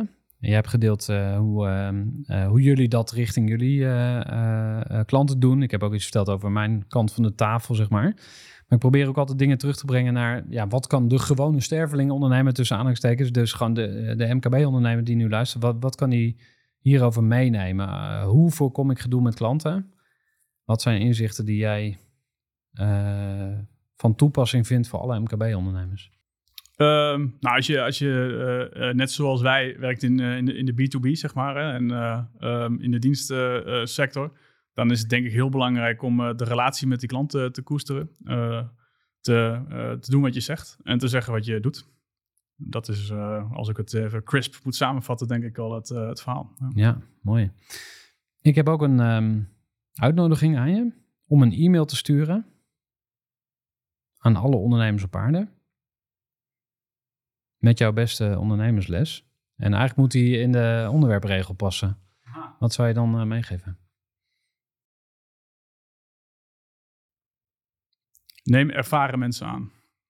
En jij hebt gedeeld uh, hoe, uh, uh, hoe jullie dat richting jullie uh, uh, uh, klanten doen. Ik heb ook iets verteld over mijn kant van de tafel, zeg maar. Maar ik probeer ook altijd dingen terug te brengen naar... ja, wat kan de gewone sterveling ondernemer tussen aanhalingstekens... dus gewoon de, de M K B-ondernemer die nu luistert... wat, wat kan die hierover meenemen? Uh, hoe voorkom ik gedoe met klanten? Wat zijn inzichten die jij uh, van toepassing vindt... voor alle M K B-ondernemers? Um, nou, als je, als je uh, uh, net zoals wij werkt in, uh, in, de, in de B twee B, zeg maar... Hè, en uh, um, in de dienstensector... Uh, dan is het denk ik heel belangrijk om uh, de relatie met die klant uh, te koesteren. Uh, te, uh, te doen wat je zegt en te zeggen wat je doet. Dat is, uh, als ik het even crisp moet samenvatten, denk ik al het, uh, het verhaal. Ja. ja, mooi. Ik heb ook een um, uitnodiging aan je om een e-mail te sturen aan alle ondernemers op aarde. Met jouw beste ondernemersles. En eigenlijk moet die in de onderwerpregel passen. Aha. Wat zou je dan uh, meegeven? Neem ervaren mensen aan.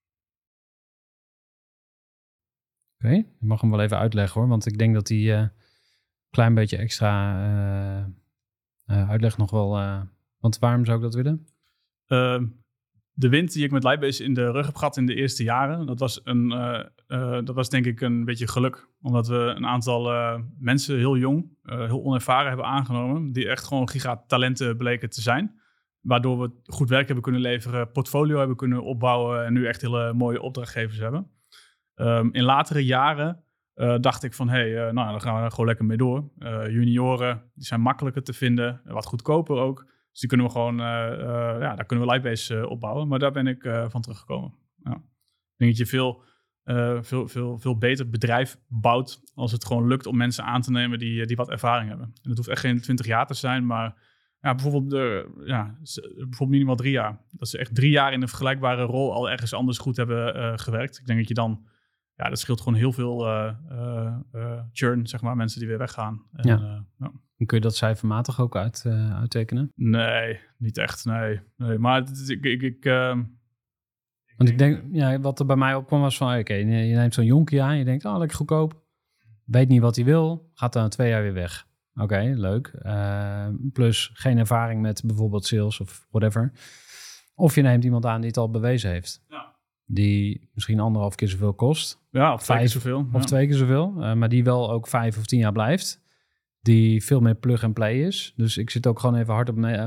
Oké, okay, ik mag hem wel even uitleggen hoor. Want ik denk dat die een uh, klein beetje extra uh, uh, uitleg nog wel... Uh, want waarom zou ik dat willen? Uh, de wind die ik met Lightbase in de rug heb gehad in de eerste jaren... dat was, een, uh, uh, dat was denk ik een beetje geluk. Omdat we een aantal uh, mensen heel jong, uh, heel onervaren hebben aangenomen... die echt gewoon gigatalenten bleken te zijn... Waardoor we goed werk hebben kunnen leveren, portfolio hebben kunnen opbouwen en nu echt hele mooie opdrachtgevers hebben. Um, in latere jaren uh, dacht ik van, hé, hey, uh, nou, daar gaan we gewoon lekker mee door. Uh, junioren, die zijn makkelijker te vinden, wat goedkoper ook. Dus die kunnen we gewoon, uh, uh, ja, daar kunnen we Lightbase uh, opbouwen. Maar daar ben ik uh, van teruggekomen. Ja. Ik denk dat je veel, uh, veel, veel, veel beter bedrijf bouwt als het gewoon lukt om mensen aan te nemen die, die wat ervaring hebben. En dat hoeft echt geen twintig jaar te zijn, maar... Ja, bijvoorbeeld, de, ja, bijvoorbeeld minimaal drie jaar. Dat ze echt drie jaar in een vergelijkbare rol al ergens anders goed hebben uh, gewerkt. Ik denk dat je dan, ja, dat scheelt gewoon heel veel uh, uh, uh, churn, zeg maar, mensen die weer weggaan. En, ja. Uh, ja. En kun je dat cijfermatig ook uit, uh, uittekenen? Nee, niet echt, nee. nee maar het is, ik... ik, ik uh, Want ik denk, ja, wat er bij mij opkwam was van, oké, okay, je neemt zo'n jonkie aan, je denkt, oh, lekker goedkoop. Weet niet wat hij wil, gaat dan twee jaar weer weg. Oké, okay, leuk. Uh, plus geen ervaring met bijvoorbeeld sales of whatever. Of je neemt iemand aan die het al bewezen heeft. Ja. Die misschien anderhalf keer zoveel kost. Ja, of twee keer zoveel. Of ja. twee keer zoveel. Uh, maar die wel ook vijf of tien jaar blijft. Die veel meer plug and play is. Dus ik zit ook gewoon even hard op me, uh,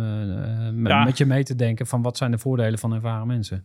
uh, ja. met je mee te denken van wat zijn de voordelen van ervaren mensen.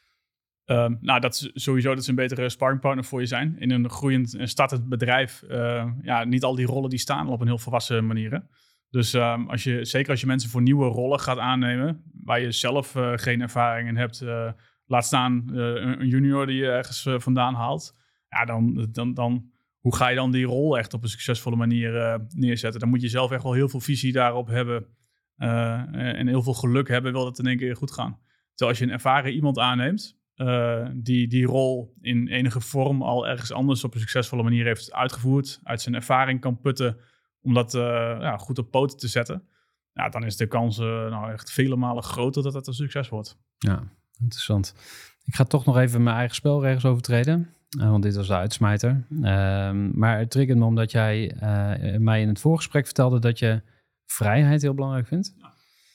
Um, nou, dat is sowieso dat ze een betere sparringpartner voor je zijn. In een groeiend en startend bedrijf, uh, ja, niet al die rollen die staan op een heel volwassen manier. Hè? Dus um, als je, zeker als je mensen voor nieuwe rollen gaat aannemen, waar je zelf uh, geen ervaring in hebt, uh, laat staan uh, een junior die je ergens uh, vandaan haalt, ja, dan, dan, dan, hoe ga je dan die rol echt op een succesvolle manier uh, neerzetten? Dan moet je zelf echt wel heel veel visie daarop hebben uh, en heel veel geluk hebben, wil dat in één keer goed gaan. Terwijl als je een ervaren iemand aanneemt, Uh, die die rol in enige vorm al ergens anders op een succesvolle manier heeft uitgevoerd, uit zijn ervaring kan putten om dat uh, ja, goed op poten te zetten, ja, dan is de kans uh, nou echt vele malen groter dat het een succes wordt. Ja, interessant. Ik ga toch nog even mijn eigen spelregels overtreden, uh, want dit was de uitsmijter. Uh, maar het triggert me omdat jij uh, mij in het voorgesprek vertelde dat je vrijheid heel belangrijk vindt. Ja.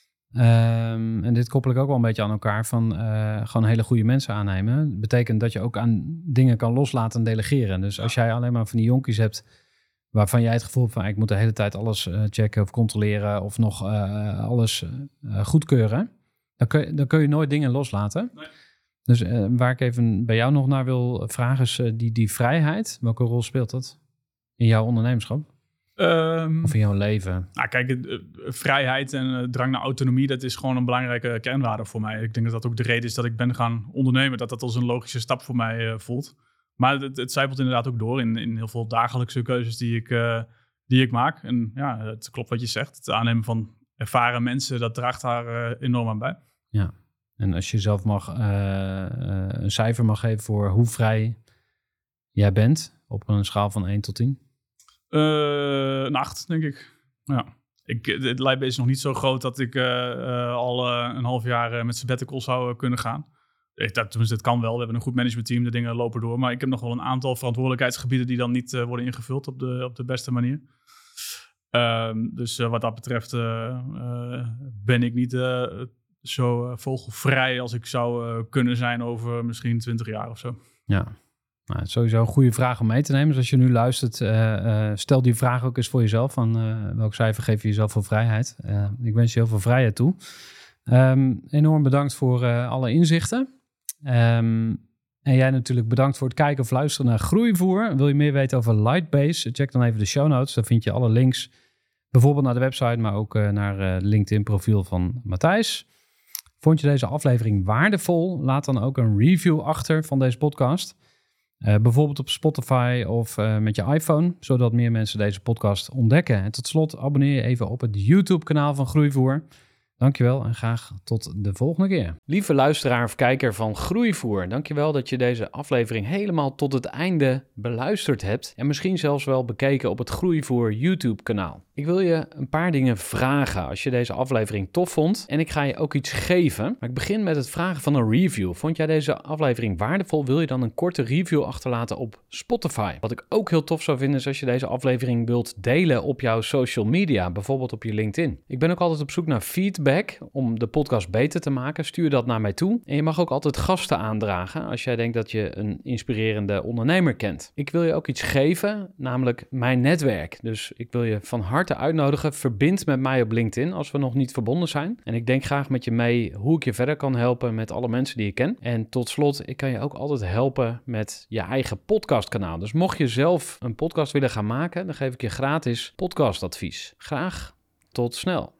Um, en dit koppel ik ook wel een beetje aan elkaar van uh, gewoon hele goede mensen aannemen. Dat betekent dat je ook aan dingen kan loslaten en delegeren. Dus ja. Als jij alleen maar van die jonkies hebt waarvan jij het gevoel hebt van ik moet de hele tijd alles uh, checken of controleren of nog uh, alles uh, goedkeuren, dan kun, je, dan kun je nooit dingen loslaten. Nee. Dus uh, waar ik even bij jou nog naar wil vragen is uh, die, die vrijheid. Welke rol speelt dat in jouw ondernemerschap? Um, of in jouw leven? Nou, kijk, uh, vrijheid en uh, drang naar autonomie, dat is gewoon een belangrijke kernwaarde voor mij. Ik denk dat dat ook de reden is dat ik ben gaan ondernemen, dat dat als een logische stap voor mij uh, voelt. Maar het, het zijpelt inderdaad ook door in, in heel veel dagelijkse keuzes die ik, uh, die ik maak. En ja, het klopt wat je zegt. Het aannemen van ervaren mensen, dat draagt daar uh, enorm aan bij. Ja, en als je zelf mag uh, uh, een cijfer mag geven voor hoe vrij jij bent op een schaal van één tot tien? Uh, een acht, denk ik. Ja. Ik, het Lightbase is nog niet zo groot dat ik uh, uh, al uh, een half jaar uh, met sabbatical zou uh, kunnen gaan. Ik, dat, dus het kan wel, we hebben een goed managementteam, de dingen lopen door. Maar ik heb nog wel een aantal verantwoordelijkheidsgebieden die dan niet uh, worden ingevuld op de, op de beste manier. Um, dus uh, wat dat betreft uh, uh, ben ik niet uh, zo uh, vogelvrij als ik zou uh, kunnen zijn over misschien twintig jaar of zo. Ja, nou, sowieso een goede vraag om mee te nemen. Dus als je nu luistert, uh, uh, stel die vraag ook eens voor jezelf. Van uh, welk cijfer geef je jezelf voor vrijheid? Uh, ik wens je heel veel vrijheid toe. Um, enorm bedankt voor uh, alle inzichten. Um, en jij natuurlijk bedankt voor het kijken of luisteren naar Groeivoer. Wil je meer weten over Lightbase? Check dan even de show notes. Daar vind je alle links. Bijvoorbeeld naar de website, maar ook uh, naar het uh, LinkedIn profiel van Matthijs. Vond je deze aflevering waardevol? Laat dan ook een review achter van deze podcast. Uh, bijvoorbeeld op Spotify of uh, met je iPhone, zodat meer mensen deze podcast ontdekken. En tot slot abonneer je even op het YouTube-kanaal van Groeivoer. Dankjewel en graag tot de volgende keer. Lieve luisteraar of kijker van Groeivoer, dankjewel dat je deze aflevering helemaal tot het einde beluisterd hebt en misschien zelfs wel bekeken op het Groeivoer YouTube-kanaal. Ik wil je een paar dingen vragen als je deze aflevering tof vond en ik ga je ook iets geven. Maar ik begin met het vragen van een review. Vond jij deze aflevering waardevol? Wil je dan een korte review achterlaten op Spotify? Wat ik ook heel tof zou vinden is als je deze aflevering wilt delen op jouw social media, bijvoorbeeld op je LinkedIn. Ik ben ook altijd op zoek naar feedback om de podcast beter te maken. Stuur dat naar mij toe. En je mag ook altijd gasten aandragen als jij denkt dat je een inspirerende ondernemer kent. Ik wil je ook iets geven, namelijk mijn netwerk. Dus ik wil je van harte uitnodigen. Verbind met mij op LinkedIn als we nog niet verbonden zijn. En ik denk graag met je mee hoe ik je verder kan helpen met alle mensen die je ken. En tot slot, ik kan je ook altijd helpen met je eigen podcastkanaal. Dus mocht je zelf een podcast willen gaan maken, dan geef ik je gratis podcastadvies. Graag tot snel.